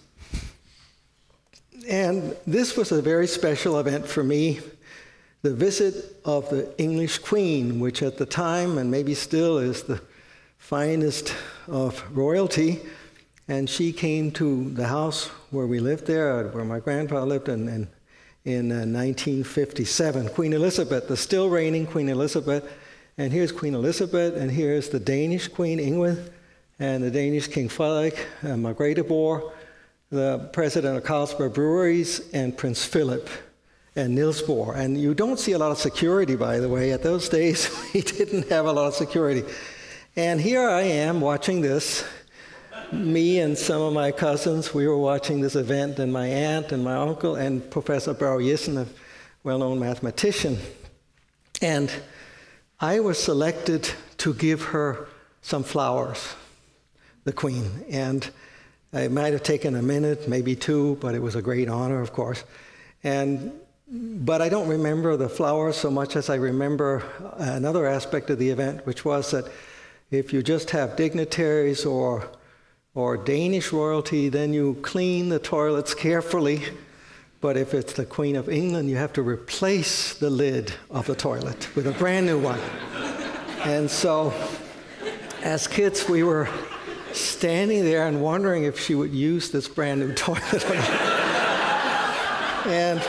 And this was a very special event for me, the visit of the English Queen, which at the time, and maybe still, is the finest of royalty. And she came to the house where we lived there, where my grandfather lived in 1957. Queen Elizabeth, the still reigning Queen Elizabeth. And here's Queen Elizabeth, and here's the Danish Queen Ingrid, and the Danish King Frederik, Margrethe Bohr, the president of Carlsberg Breweries, and Prince Philip, and Niels Bohr. And you don't see a lot of security, by the way. At those days, we didn't have a lot of security. And here I am watching this. Me and some of my cousins, we were watching this event, and my aunt and my uncle and Professor Børge Jessen, a well-known mathematician. And I was selected to give her some flowers, the Queen. And it might have taken a minute, maybe two, but it was a great honor, of course. But I don't remember the flowers so much as I remember another aspect of the event, which was that if you just have dignitaries or Danish royalty, then you clean the toilets carefully. But if it's the Queen of England, you have to replace the lid of the toilet with a brand new one. And so, as kids, we were standing there and wondering if she would use this brand new toilet. And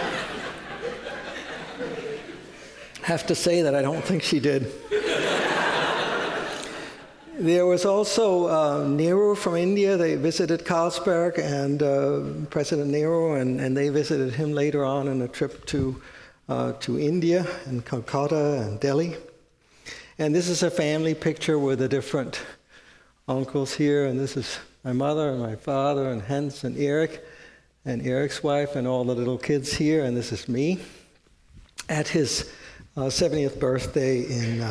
I have to say that I don't think she did. There was also Nehru from India. They visited Carlsberg, and President Nehru, and they visited him later on in a trip to India and Calcutta and Delhi. And this is a family picture with the different uncles here, and this is my mother and my father and Hans and Eric's wife and all the little kids here, and this is me at his 70th birthday in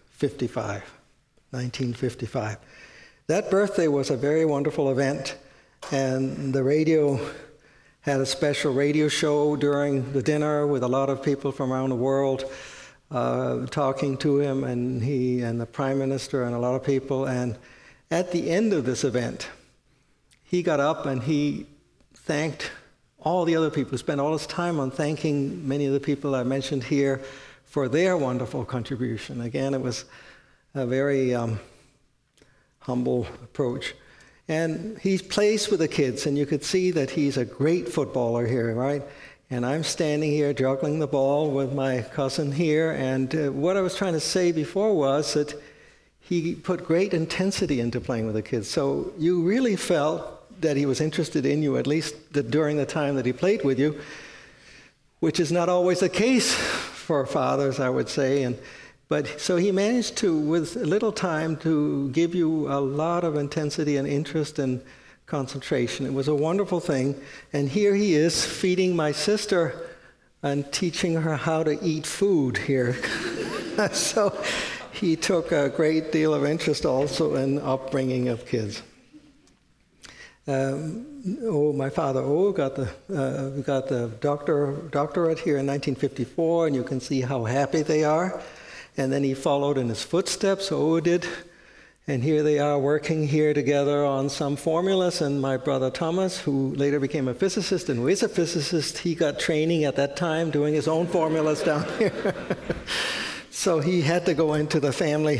1955. That birthday was a very wonderful event, and the radio had a special radio show during the dinner with a lot of people from around the world talking to him, and he and the Prime Minister and a lot of people. And at the end of this event, he got up and he thanked all the other people, spent all his time on thanking many of the people I mentioned here for their wonderful contribution. Again, it was a very humble approach. And he plays with the kids, and you could see that he's a great footballer here, right? And I'm standing here juggling the ball with my cousin here, and what I was trying to say before was that he put great intensity into playing with the kids. So you really felt that he was interested in you, at least during the time that he played with you, which is not always the case for fathers, I would say. But so he managed to, with little time, to give you a lot of intensity and interest and concentration. It was a wonderful thing. And here he is feeding my sister and teaching her how to eat food here. So he took a great deal of interest also in upbringing of kids. My father got the doctorate here in 1954, and you can see how happy they are. And then he followed in his footsteps, did. And here they are working here together on some formulas. And my brother Thomas, who later became a physicist and who is a physicist, he got training at that time doing his own formulas down here. So he had to go into the family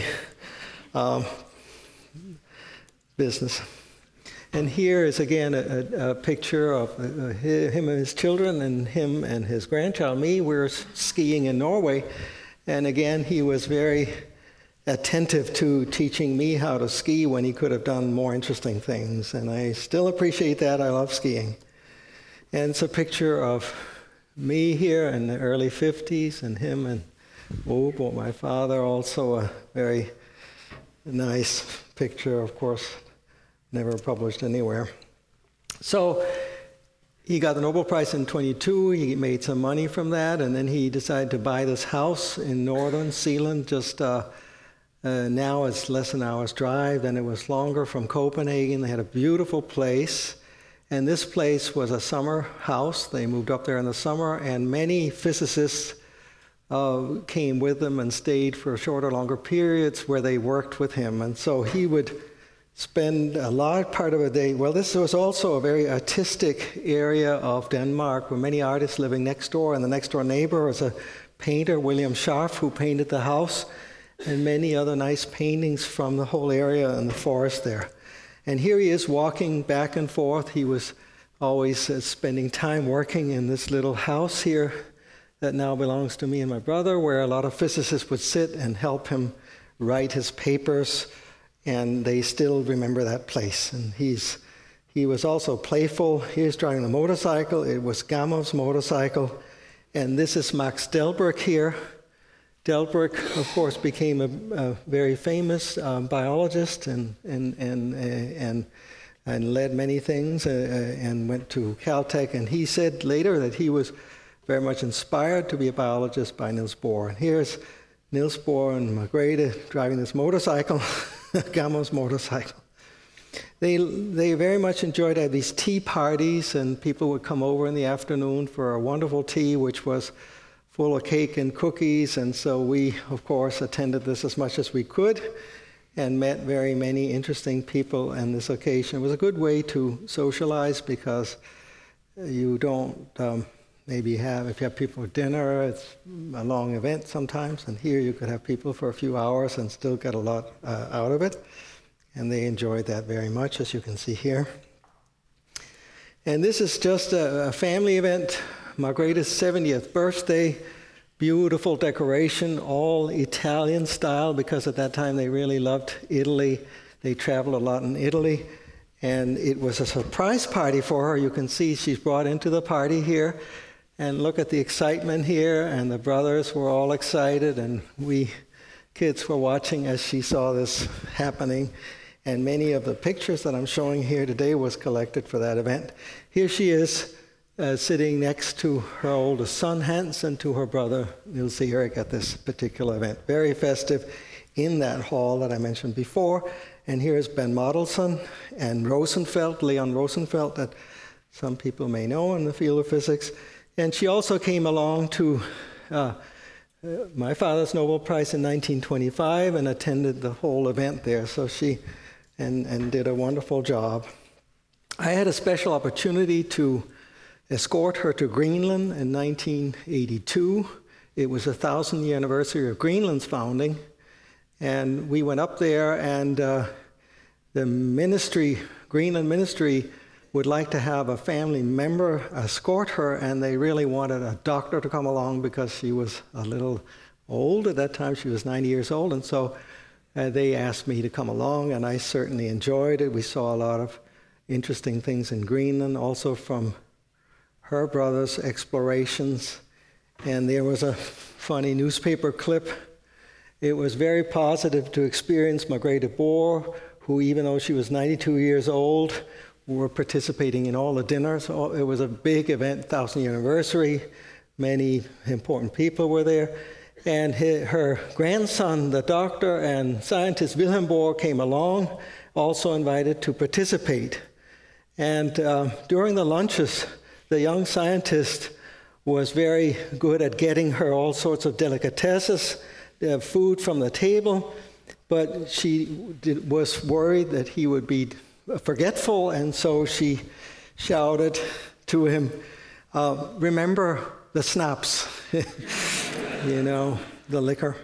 business. And here is again a picture of him and his children, and him and his grandchild, me. We were skiing in Norway. And again, he was very attentive to teaching me how to ski when he could have done more interesting things. And I still appreciate that. I love skiing. And it's a picture of me here in the early 50s, and him and my father, also a very nice picture, of course, never published anywhere. So he got the Nobel Prize in 22. He made some money from that, and then he decided to buy this house in northern Zealand. Just now it's less than an hour's drive. Then it was longer from Copenhagen. They had a beautiful place, and this place was a summer house. They moved up there in the summer, and many physicists came with them and stayed for shorter, longer periods where they worked with him. And so he would spend a large part of a day. Well, this was also a very artistic area of Denmark with many artists living next door, and the next door neighbor was a painter, William Scharf, who painted the house, and many other nice paintings from the whole area and the forest there. And here he is walking back and forth. He was always spending time working in this little house here that now belongs to me and my brother, where a lot of physicists would sit and help him write his papers, and they still remember that place. And he was also playful. He was driving the motorcycle. It was Gammov's motorcycle. And this is Max Delbrück here. Delbrück, of course, became a very famous biologist and led many things and went to Caltech. And he said later that he was very much inspired to be a biologist by Niels Bohr. And here's Niels Bohr and Margrethe driving this motorcycle, Gammov's motorcycle. They very much enjoyed these tea parties, and people would come over in the afternoon for a wonderful tea, which was full of cake and cookies. And so we, of course, attended this as much as we could and met very many interesting people on this occasion. It was a good way to socialize, because you don't maybe if you have people for dinner, it's a long event sometimes, and here you could have people for a few hours and still get a lot out of it. And they enjoyed that very much, as you can see here. And this is just a family event, Margrethe's 70th birthday, beautiful decoration, all Italian style, because at that time they really loved Italy. They traveled a lot in Italy. And it was a surprise party for her. You can see she's brought into the party here. And look at the excitement here, and the brothers were all excited, and we kids were watching as she saw this happening. And many of the pictures that I'm showing here today was collected for that event. Here she is sitting next to her oldest son, Hans, and to her brother, Niels Erik, at this particular event. Very festive in that hall that I mentioned before. And here's Ben Mottelsson and Rosenfeld, Leon Rosenfeld, that some people may know in the field of physics. And she also came along to my father's Nobel Prize in 1925 and attended the whole event there. So she and did a wonderful job. I had a special opportunity to escort her to Greenland in 1982. It was the 1,000th anniversary of Greenland's founding. And we went up there, and the ministry, Greenland ministry, would like to have a family member escort her, and they really wanted a doctor to come along because she was a little old. At that time, she was 90 years old, and so they asked me to come along, and I certainly enjoyed it. We saw a lot of interesting things in Greenland, also from her brother's explorations. And there was a funny newspaper clip. It was very positive to experience Margrethe Bohr, who, even though she was 92 years old, were participating in all the dinners. It was a big event, 1,000th anniversary. Many important people were there. And her grandson, the doctor and scientist Wilhelm Bohr, came along, also invited to participate. And during the lunches, the young scientist was very good at getting her all sorts of delicatesses, food from the table, but she was worried that he would be forgetful, and so she shouted to him, remember the schnapps, the liquor.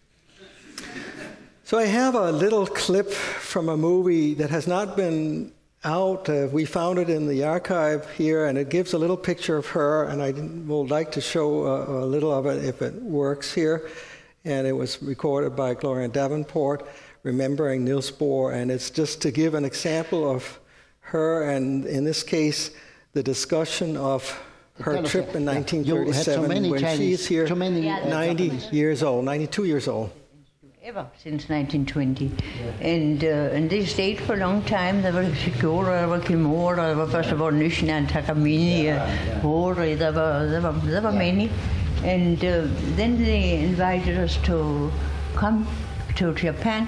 So I have a little clip from a movie that has not been out. We found it in the archive here, and it gives a little picture of her, and I would like to show a little of it if it works here. And it was recorded by Gloria Davenport, remembering Niels Bohr, and it's just to give an example of her, and in this case, the discussion of her trip in 1937 when she's here, 90 years old, 92 years old. Ever since 1920. And they stayed for a long time. There were Sikora, there were Kimura, there were first of all Nishna and Takamini, Hori, there were many. And then they invited us to come to Japan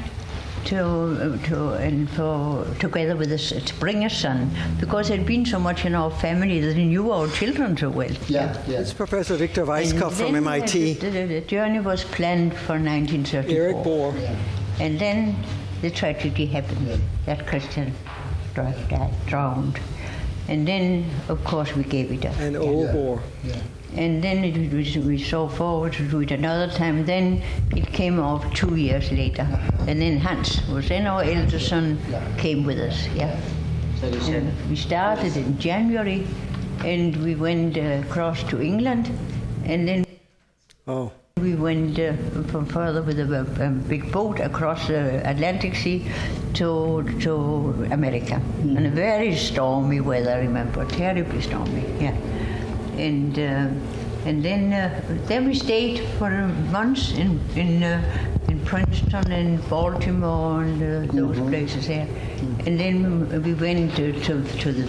together with us to bring a son, because there'd been so much in our family that they knew our children so well. Yeah. It's Professor Victor Weisskopf from MIT. The journey was planned for 1934. Erik Bohr. And then the tragedy happened, that Christian drowned. And then, of course, we gave it up. And Aalborg. Yeah. And then we saw forward to do it another time. Then it came off 2 years later. And then Hans was then our eldest son came with us. Yeah. And we started in January, and we went across to England, and then we went from further with a big boat across the Atlantic Sea to America. And a very stormy weather, I remember, terribly stormy. Yeah. And then we stayed for months in Princeton and Baltimore and those places there. And then we went to the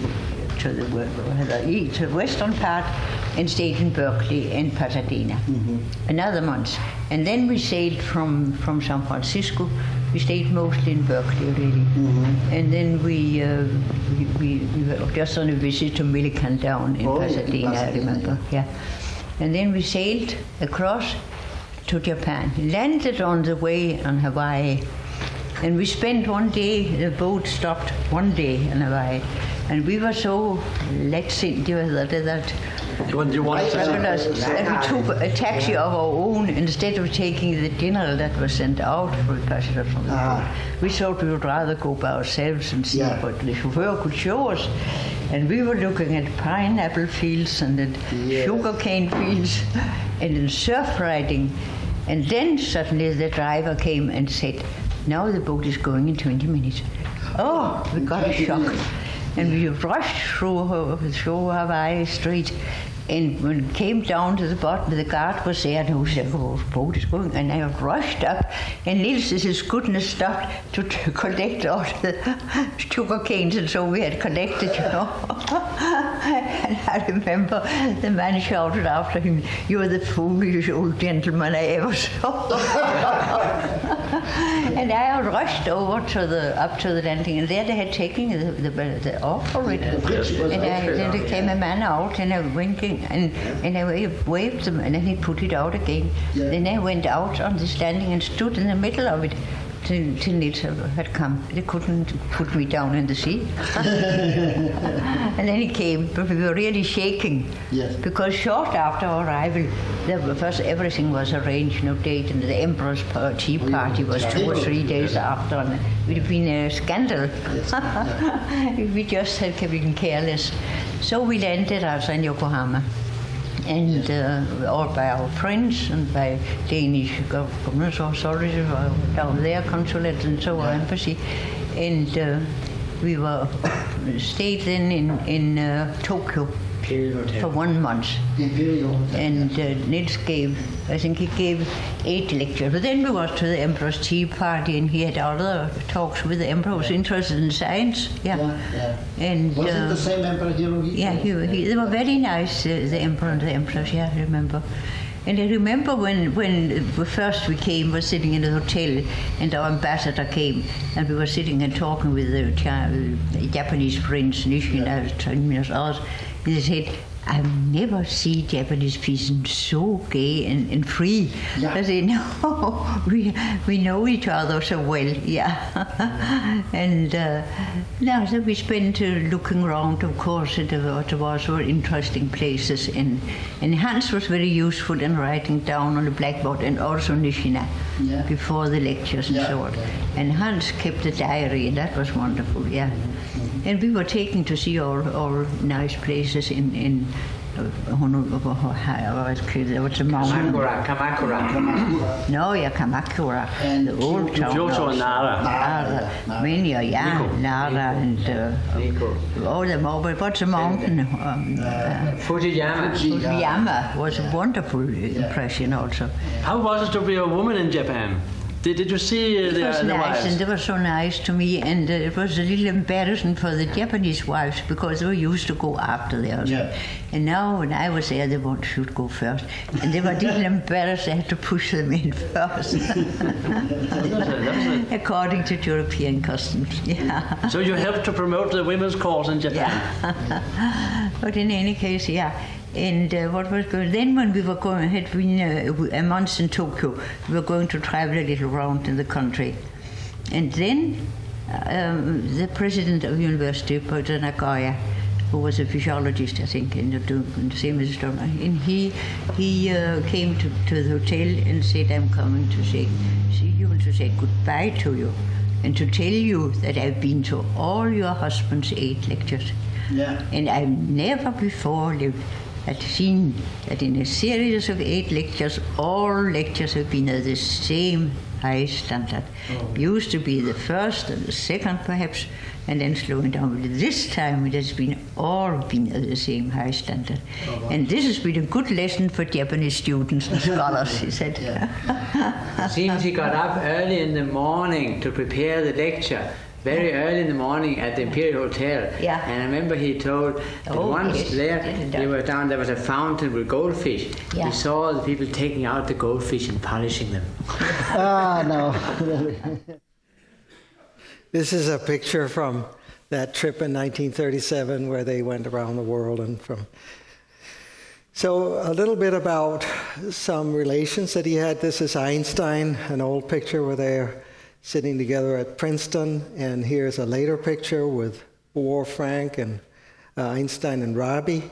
western part and stayed in Berkeley and Pasadena. Another month. And then we sailed from San Francisco. We stayed mostly in Berkeley, really. And then we were just on a visit to Millikan down in Pasadena, I remember. Yeah. And then we sailed across to Japan, landed on the way on Hawaii, and we spent one day, the boat stopped one day in Hawaii, and we were so that we took a taxi of our own instead of taking the dinner that was sent out for the passengers from the boat. We thought we would rather go by ourselves and see what the chauffeur could show us. And we were looking at pineapple fields and at sugarcane fields and in surf riding. And then suddenly the driver came and said, "Now the boat is going in 20 minutes. Oh, we got a shock. And we rushed through Hawaii Street. And when it came down to the bottom, the guard was there, and he said, "Oh, the boat is going." And I rushed up, and Niels, his goodness, stopped to collect all the sugar canes, and so we had collected, you know. And I remember the man shouted after him, "You're the foolish old gentleman I ever saw." And I rushed over up to the landing, and there they had taken the off already. And then there came a man out, and I went in, and I waved them, and then he put it out again. Then I went out on the standing and stood in the middle of it till Niels had come. They couldn't put me down in the sea. And then he came, but we were really shaking. Yes. Because short after our arrival, first everything was arranged, no date, and the Emperor's tea party was 2 or 3 days after, and it would have been a scandal if we just had been careless. So we landed also in Yokohama, and all by our friends and by Danish government authorities down there, consulate and so on, embassy, and we were stayed then in Tokyo for 1 month. And Niels gave, I think he gave 8 lectures. But then we went to the Emperor's tea party, and he had other talks with the Emperor. He was interested in science. And was it the same Emperor Hirohito? Yeah, they were very nice, the Emperor and the Empress, I remember. And I remember when first we came, we were sitting in the hotel, and our ambassador came, and we were sitting and talking with the Japanese prince, Nishina, and he said, "I've never seen Japanese people so gay and free." I said, "No, we know each other so well, And now so we spent looking around, of course, there was very interesting places, and Hans was very useful in writing down on the blackboard, and also Nishina before the lectures and so on. And Hans kept a diary, and that was wonderful, And we were taken to see all nice places in what's the mountain? Kamakura. No, Kamakura. And the old town. Kyoto and Nara. Many, Nara and all the mountain. What's the mountain? Fujiyama. Fujiyama was a wonderful impression also. How was it to be a woman in Japan? Did you see It was nice, wives? and they were so nice to me, and it was a little embarrassing for the Japanese wives because they were used to go after their husband. And now when I was there, they should go first. And they were a little embarrassed, I had to push them in first. According to European customs, So you helped to promote the women's cause in Japan? But in any case, And what was good, then when we were going, had been a month in Tokyo, we were going to travel a little around in the country. And then the president of University, Peter Nagoya, who was a physiologist, I think, and the same as Donna, and he came to the hotel and said, I'm coming to see you and to say goodbye to you, and to tell you that I've been to all your husband's 8 lectures. Yeah. And I've never before had seen that in a series of 8 lectures, all lectures have been at the same high standard. Used to be the first and the second perhaps, and then slowing down. But this time it has been all been at the same high standard. And this has been a good lesson for Japanese students and scholars, he said. It seems he got up early in the morning to prepare the lecture. Very early in the morning at the Imperial Hotel. Yeah. And I remember he told that once yes, there was a fountain with goldfish. Yeah. He saw the people taking out the goldfish and polishing them. No. This is a picture from that trip in 1937 where they went around the world and from. So a little bit about some relations that he had. This is Einstein, an old picture where they're sitting together at Princeton, and here's a later picture with Bohr, Frank, and Einstein and Rabi.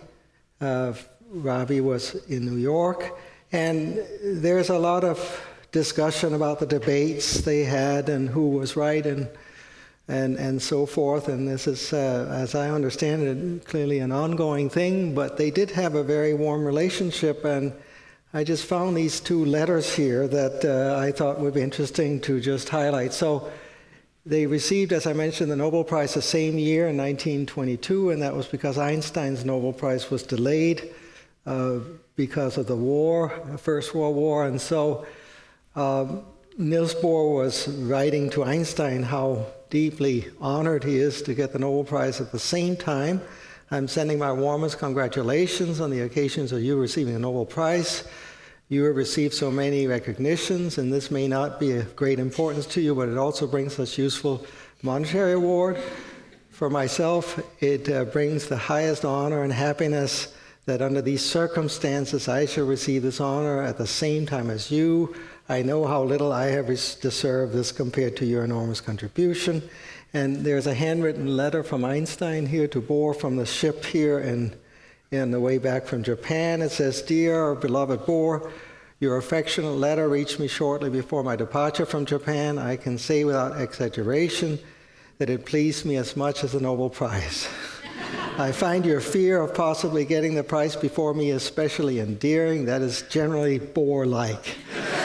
Rabi was in New York, and there's a lot of discussion about the debates they had and who was right and so forth. And this is, as I understand it, clearly an ongoing thing, but they did have a very warm relationship, and I just found these 2 letters here that I thought would be interesting to just highlight. So they received, as I mentioned, the Nobel Prize the same year in 1922, and that was because Einstein's Nobel Prize was delayed because of the war, the First World War. And so Niels Bohr was writing to Einstein how deeply honored he is to get the Nobel Prize at the same time. I'm sending my warmest congratulations on the occasions of you receiving the Nobel Prize. You have received so many recognitions, and this may not be of great importance to you, but it also brings such useful monetary award. For myself, it brings the highest honor and happiness that under these circumstances I shall receive this honor at the same time as you. I know how little I have deserved this compared to your enormous contribution. And there's a handwritten letter from Einstein here to Bohr from the ship here in the way back from Japan. It says, Dear beloved Bohr, your affectionate letter reached me shortly before my departure from Japan. I can say without exaggeration that it pleased me as much as the Nobel Prize. I find your fear of possibly getting the prize before me especially endearing. That is generally Bohr-like.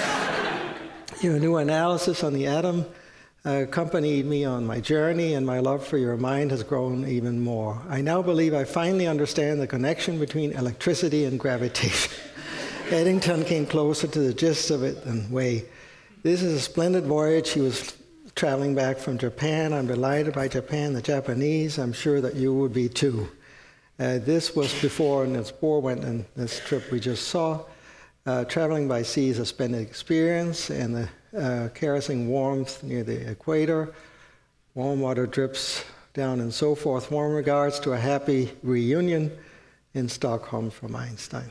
Your new analysis on the atom accompanied me on my journey, and my love for your mind has grown even more. I now believe I finally understand the connection between electricity and gravitation. Eddington came closer to the gist of it than Way. This is a splendid voyage. He was traveling back from Japan. I'm delighted by Japan, the Japanese. I'm sure that you would be too. This was before Niels Bohr went on this trip we just saw. Traveling by sea is a splendid experience, and the caressing warmth near the equator, warm water drips down and so forth. Warm regards to a happy reunion in Stockholm from Einstein.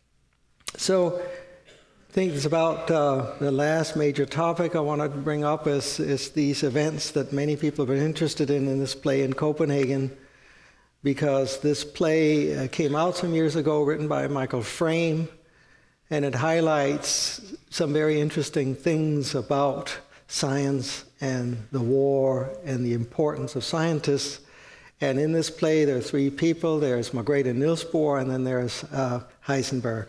So I think it's about the last major topic I wanted to bring up is these events that many people have been interested in this play in Copenhagen, because this play came out some years ago, written by Michael Frayn, and it highlights some very interesting things about science and the war and the importance of scientists. And in this play, there are 3 people. There's Margrethe and Niels Bohr, and then there's Heisenberg.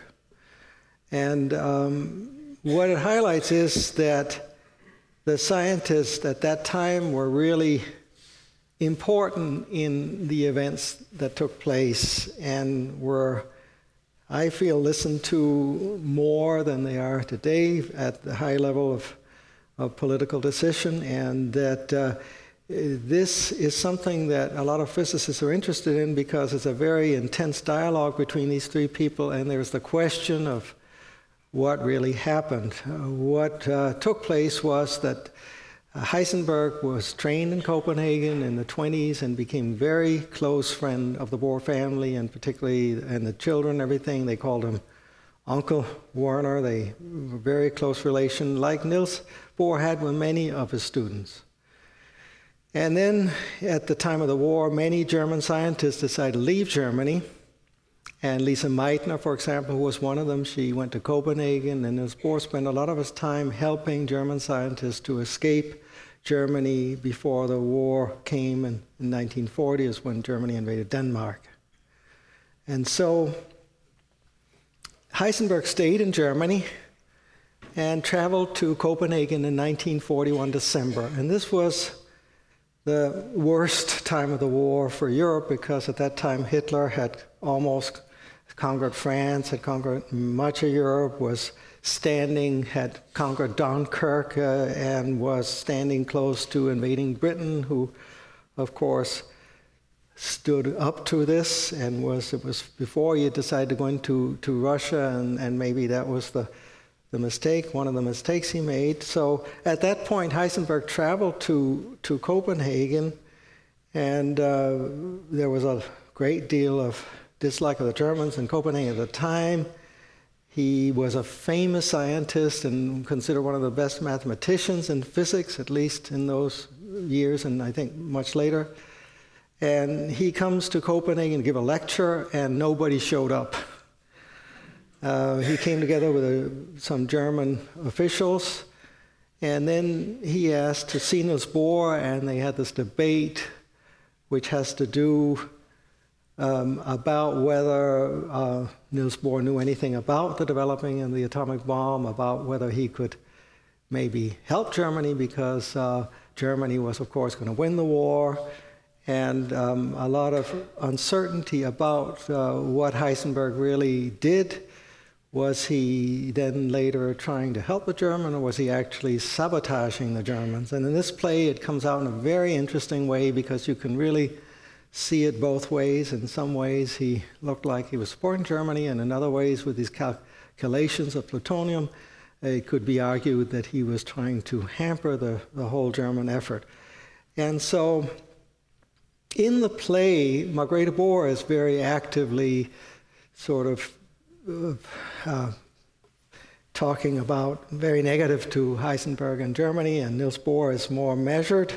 And what it highlights is that the scientists at that time were really important in the events that took place and were, I feel, listened to more than they are today at the high level of political decision, and that this is something that a lot of physicists are interested in because it's a very intense dialogue between these 3 people, and there's the question of what really happened. What took place was that Heisenberg was trained in Copenhagen in the 20s and became very close friend of the Bohr family, and particularly and the children, everything. They called him Uncle Werner. They were very close relation, like Niels Bohr had with many of his students. And then at the time of the war, many German scientists decided to leave Germany. And Lise Meitner, for example, who was one of them, she went to Copenhagen, and Niels Bohr spent a lot of his time helping German scientists to escape Germany before the war came in 1940, is when Germany invaded Denmark. And so Heisenberg stayed in Germany and traveled to Copenhagen in 1941 December. And this was the worst time of the war for Europe, because at that time Hitler had almost conquered France, had conquered much of Europe, had conquered Dunkirk, and was standing close to invading Britain, who, of course, stood up to this, and it was before he decided to go into Russia, and maybe that was the mistake, one of the mistakes he made. So at that point, Heisenberg traveled to Copenhagen, and there was a great deal of dislike of the Germans in Copenhagen at the time. He was a famous scientist and considered one of the best mathematicians in physics, at least in those years, and I think much later. And he comes to Copenhagen to give a lecture, and nobody showed up. He came together with some German officials, and then he asked to see Niels Bohr, and they had this debate which has to do about whether Niels Bohr knew anything about the developing of the atomic bomb, about whether he could maybe help Germany, because Germany was, of course, going to win the war, and a lot of uncertainty about what Heisenberg really did. Was he then later trying to help the Germans, or was he actually sabotaging the Germans? And in this play, it comes out in a very interesting way, because you can really see it both ways. In some ways, he looked like he was supporting Germany, and in other ways, with these calculations of plutonium, it could be argued that he was trying to hamper the whole German effort. And so in the play, Margrethe Bohr is very actively sort of talking about very negative to Heisenberg and Germany, and Niels Bohr is more measured.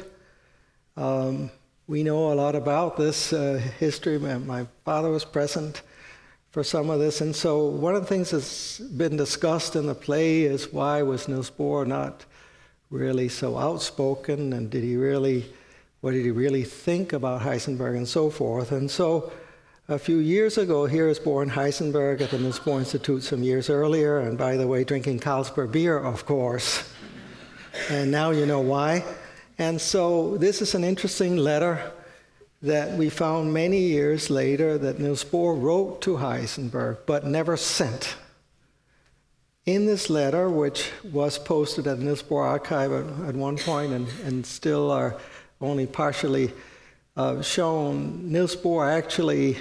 We know a lot about this history. My father was present for some of this, and so one of the things that's been discussed in the play is, why was Niels Bohr not really so outspoken, and what did he really think about Heisenberg and so forth? And so a few years ago, here is Bohr and Heisenberg at the Niels Bohr Institute some years earlier, and by the way, drinking Carlsberg beer, of course. And now you know why. And so this is an interesting letter that we found many years later that Niels Bohr wrote to Heisenberg, but never sent. In this letter, which was posted at the Niels Bohr archive at one point, and still are only partially shown, Niels Bohr actually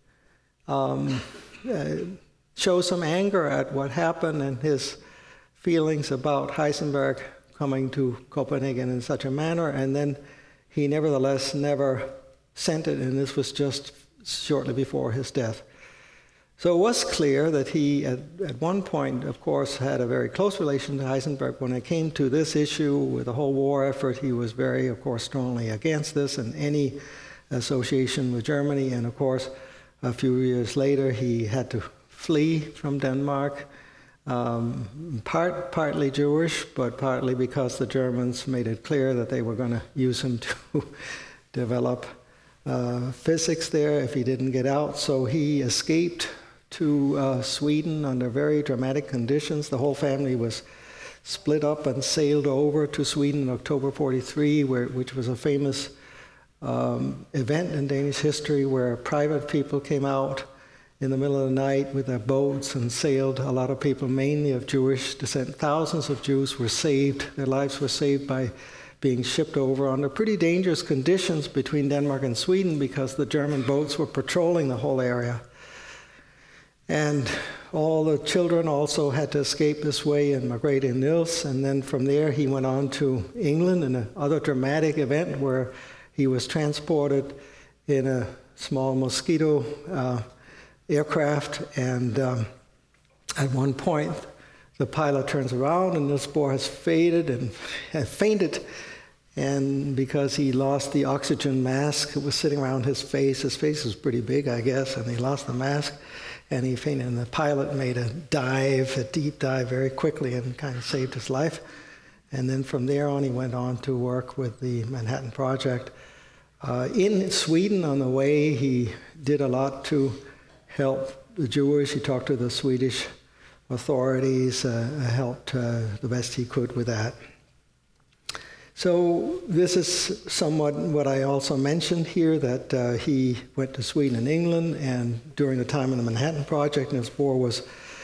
shows some anger at what happened and his feelings about Heisenberg coming to Copenhagen in such a manner, and then he nevertheless never sent it, and this was just shortly before his death. So it was clear that he, at one point, of course, had a very close relation to Heisenberg. When it came to this issue with the whole war effort, he was very, of course, strongly against this and any association with Germany. And of course, a few years later, he had to flee from Denmark, partly Jewish, but partly because the Germans made it clear that they were going to use him to develop physics there if he didn't get out. So he escaped to Sweden under very dramatic conditions. The whole family was split up and sailed over to Sweden in October 43, which was a famous event in Danish history, where private people came out in the middle of the night with their boats and sailed. A lot of people, mainly of Jewish descent, thousands of Jews were saved. Their lives were saved by being shipped over under pretty dangerous conditions between Denmark and Sweden, because the German boats were patrolling the whole area. And all the children also had to escape this way, and Margrethe and Niels. And then from there, he went on to England in another dramatic event where he was transported in a small Mosquito aircraft. And at one point, the pilot turns around, and Niels Bohr has fainted And because he lost the oxygen mask that was sitting around his face was pretty big, I guess, and he lost the mask, and he fainted, and the pilot made a deep dive very quickly and kind of saved his life. And then from there on, he went on to work with the Manhattan Project. In Sweden, on the way, he did a lot to help the Jewish. He talked to the Swedish authorities, helped the best he could with that. So this is somewhat what I also mentioned here, that he went to Sweden and England, and during the time of the Manhattan Project, Niels Bohr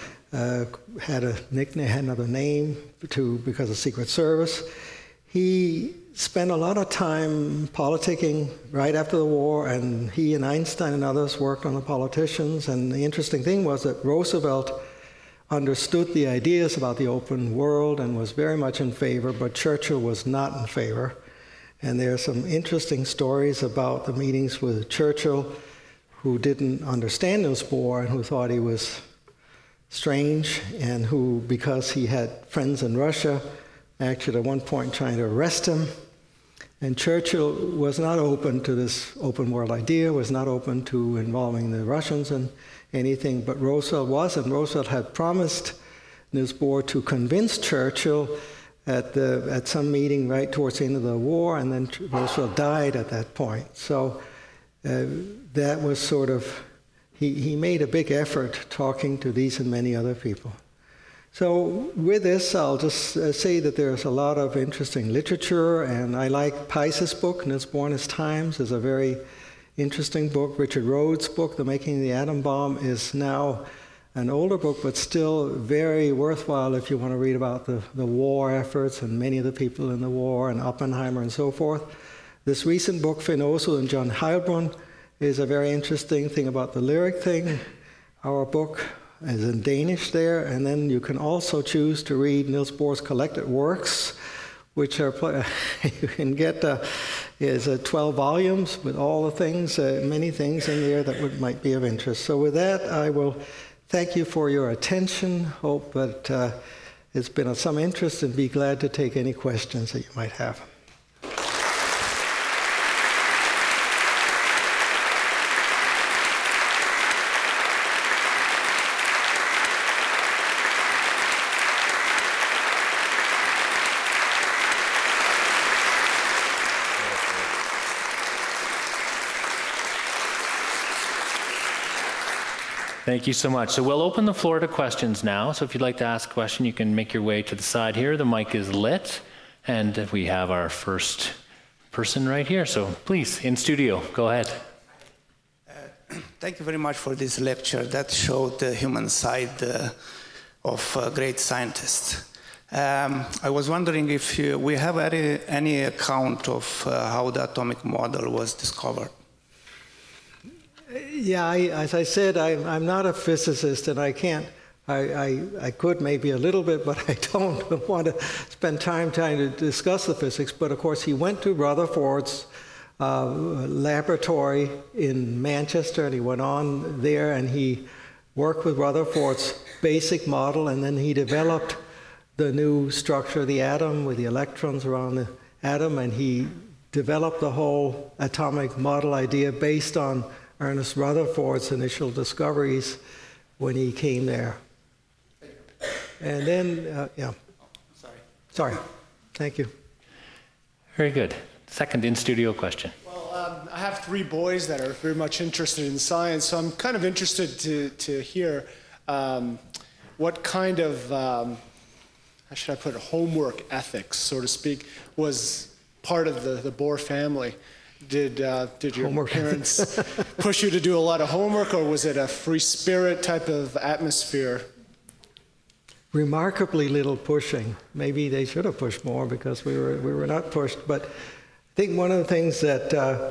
had a nickname, had another name because of Secret Service. He spent a lot of time politicking right after the war, and he and Einstein and others worked on the politicians. And the interesting thing was that Roosevelt understood the ideas about the open world and was very much in favor, but Churchill was not in favor. And there are some interesting stories about the meetings with Churchill, who didn't understand Niels Bohr and who thought he was strange, and who, because he had friends in Russia, actually at one point trying to arrest him. And Churchill was not open to this open world idea, was not open to involving the Russians in anything, but Roosevelt was, and Roosevelt had promised Niels Bohr to convince Churchill at some meeting right towards the end of the war, and then Roosevelt died at that point. So that was sort of, he made a big effort talking to these and many other people. So with this, I'll just say that there's a lot of interesting literature, and I like Pice's book, Niels Bohr and His Times, is a very interesting book. Richard Rhodes' book, The Making of the Atom Bomb, is now an older book, but still very worthwhile if you want to read about the war efforts and many of the people in the war, and Oppenheimer and so forth. This recent book, Finn Osel and John Heilbrunn, is a very interesting thing about the lyric thing. Our book is in Danish there, and then you can also choose to read Niels Bohr's collected works, which are you can get is 12 volumes with all the things, many things in there that might be of interest. So with that, I will thank you for your attention. Hope that it's been of some interest, and be glad to take any questions that you might have. Thank you so much. So we'll open the floor to questions now. So if you'd like to ask a question, you can make your way to the side here. The mic is lit, and we have our first person right here. So please, in studio, go ahead. Thank you very much for this lecture that showed the human side of great scientists. I was wondering if we have any account of how the atomic model was discovered. Yeah, as I said, I'm not a physicist, and I can't. I could maybe a little bit, but I don't want to spend time trying to discuss the physics. But of course, he went to Rutherford's laboratory in Manchester, and he went on there, and he worked with Rutherford's basic model, and then he developed the new structure of the atom with the electrons around the atom, and he developed the whole atomic model idea based on Ernest Rutherford's initial discoveries when he came there. And then, yeah. Sorry. Thank you. Very good. Second in-studio question. Well, I have 3 boys that are very much interested in science, so I'm kind of interested to hear what kind of, how should I put it, homework ethics, so to speak, was part of the Bohr family. Did your parents push you to do a lot of homework, or was it a free spirit type of atmosphere? Remarkably little pushing. Maybe they should have pushed more, because we were not pushed. But I think one of the things that,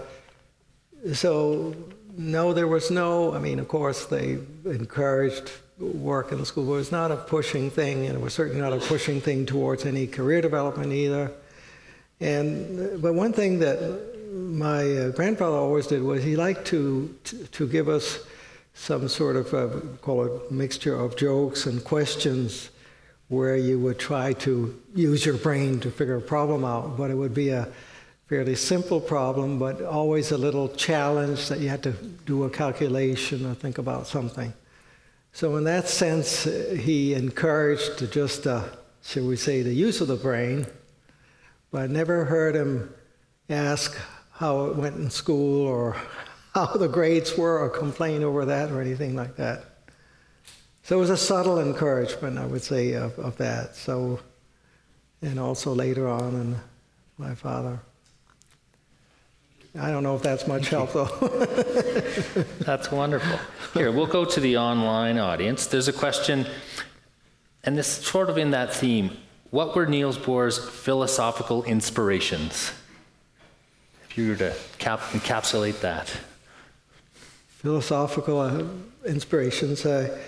no, there was no, I mean, of course, they encouraged work in the school, but it was not a pushing thing, and it was certainly not a pushing thing towards any career development either. But one thing that my grandfather always did was he liked to give us some sort of, call it, mixture of jokes and questions where you would try to use your brain to figure a problem out, but it would be a fairly simple problem, but always a little challenge that you had to do a calculation or think about something. So in that sense, he encouraged shall we say, the use of the brain, but I never heard him ask how it went in school or how the grades were or complain over that or anything like that. So it was a subtle encouragement, I would say, of that. So, and also later on in my father. I don't know if that's much help, though. That's wonderful. Here, we'll go to the online audience. There's a question, and this is sort of in that theme. What were Niels Bohr's philosophical inspirations? If you were to encapsulate that. Philosophical inspirations.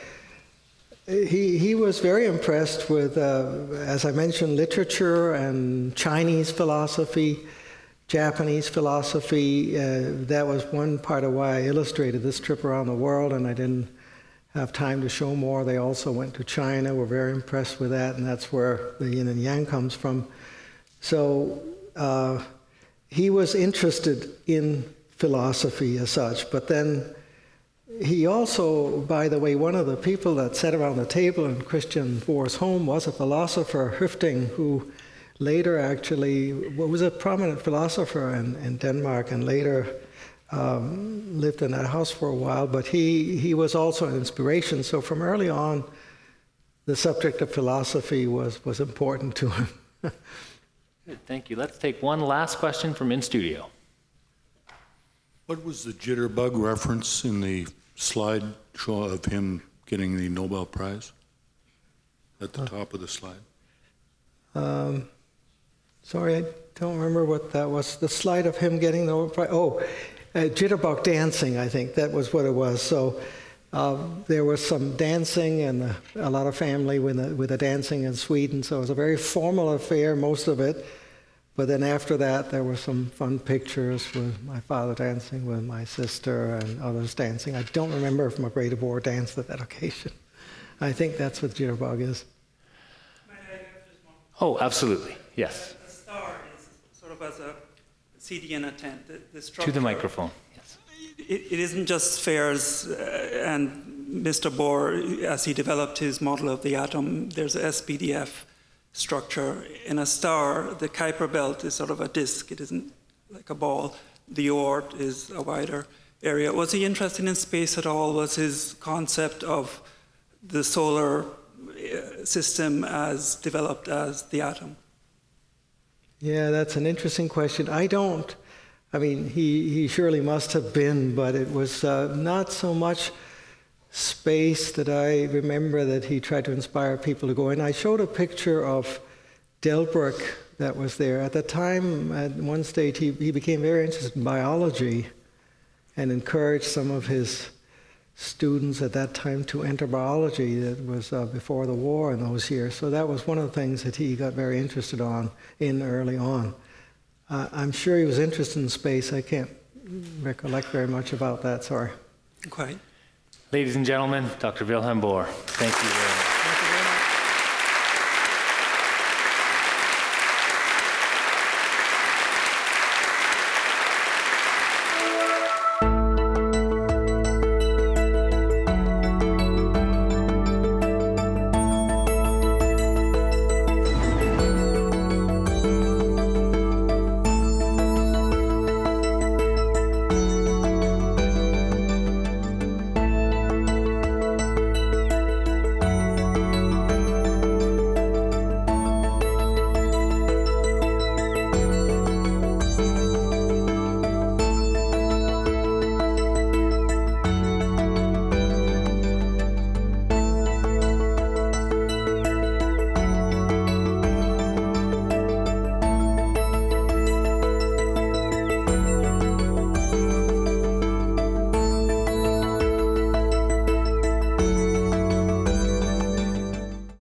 He was very impressed with, as I mentioned, literature and Chinese philosophy, Japanese philosophy. That was one part of why I illustrated this trip around the world, and I didn't have time to show more. They also went to China, were very impressed with that, and that's where the yin and yang comes from. So he was interested in philosophy as such, but then he also, by the way, one of the people that sat around the table in Christian Bohr's home was a philosopher, Høffding, who later actually was a prominent philosopher in Denmark and later lived in that house for a while, but he was also an inspiration. So from early on, the subject of philosophy was important to him. Good, thank you. Let's take one last question from in studio. What was the jitterbug reference in the slide show of him getting the Nobel Prize? At the top of the slide. Sorry, I don't remember what that was. The slide of him getting the Nobel Prize. Oh, jitterbug dancing, I think. That was what it was. So there was some dancing and a lot of family with the dancing in Sweden. So it was a very formal affair, most of it. But then after that, there were some fun pictures with my father dancing with my sister and others dancing. I don't remember if MacGregor Bohr danced at that occasion. I think that's what jitterbug is. Oh, absolutely. Yes. A star is sort of as a CD in a tent. The structure, To the microphone. Yes. It isn't just spheres, and Mr. Bohr, as he developed his model of the atom, there's a SPDF structure. In a star, the Kuiper belt is sort of a disk. It isn't like a ball. The oort is a wider area. Was he interested in space at all? Was his concept of the solar system as developed as the atom? Yeah, that's an interesting question. I mean, he surely must have been, but it was not so much space that I remember that he tried to inspire people to go in. I showed a picture of Delbruck that was there. At the time, at one stage, he became very interested in biology and encouraged some of his students at that time to enter biology. That was before the war in those years. So that was one of the things that he got very interested in early on. I'm sure he was interested in space. I can't recollect very much about that, sorry. Quite. Ladies and gentlemen, Dr. Wilhelm Bohr, thank you very much. Thank you very much.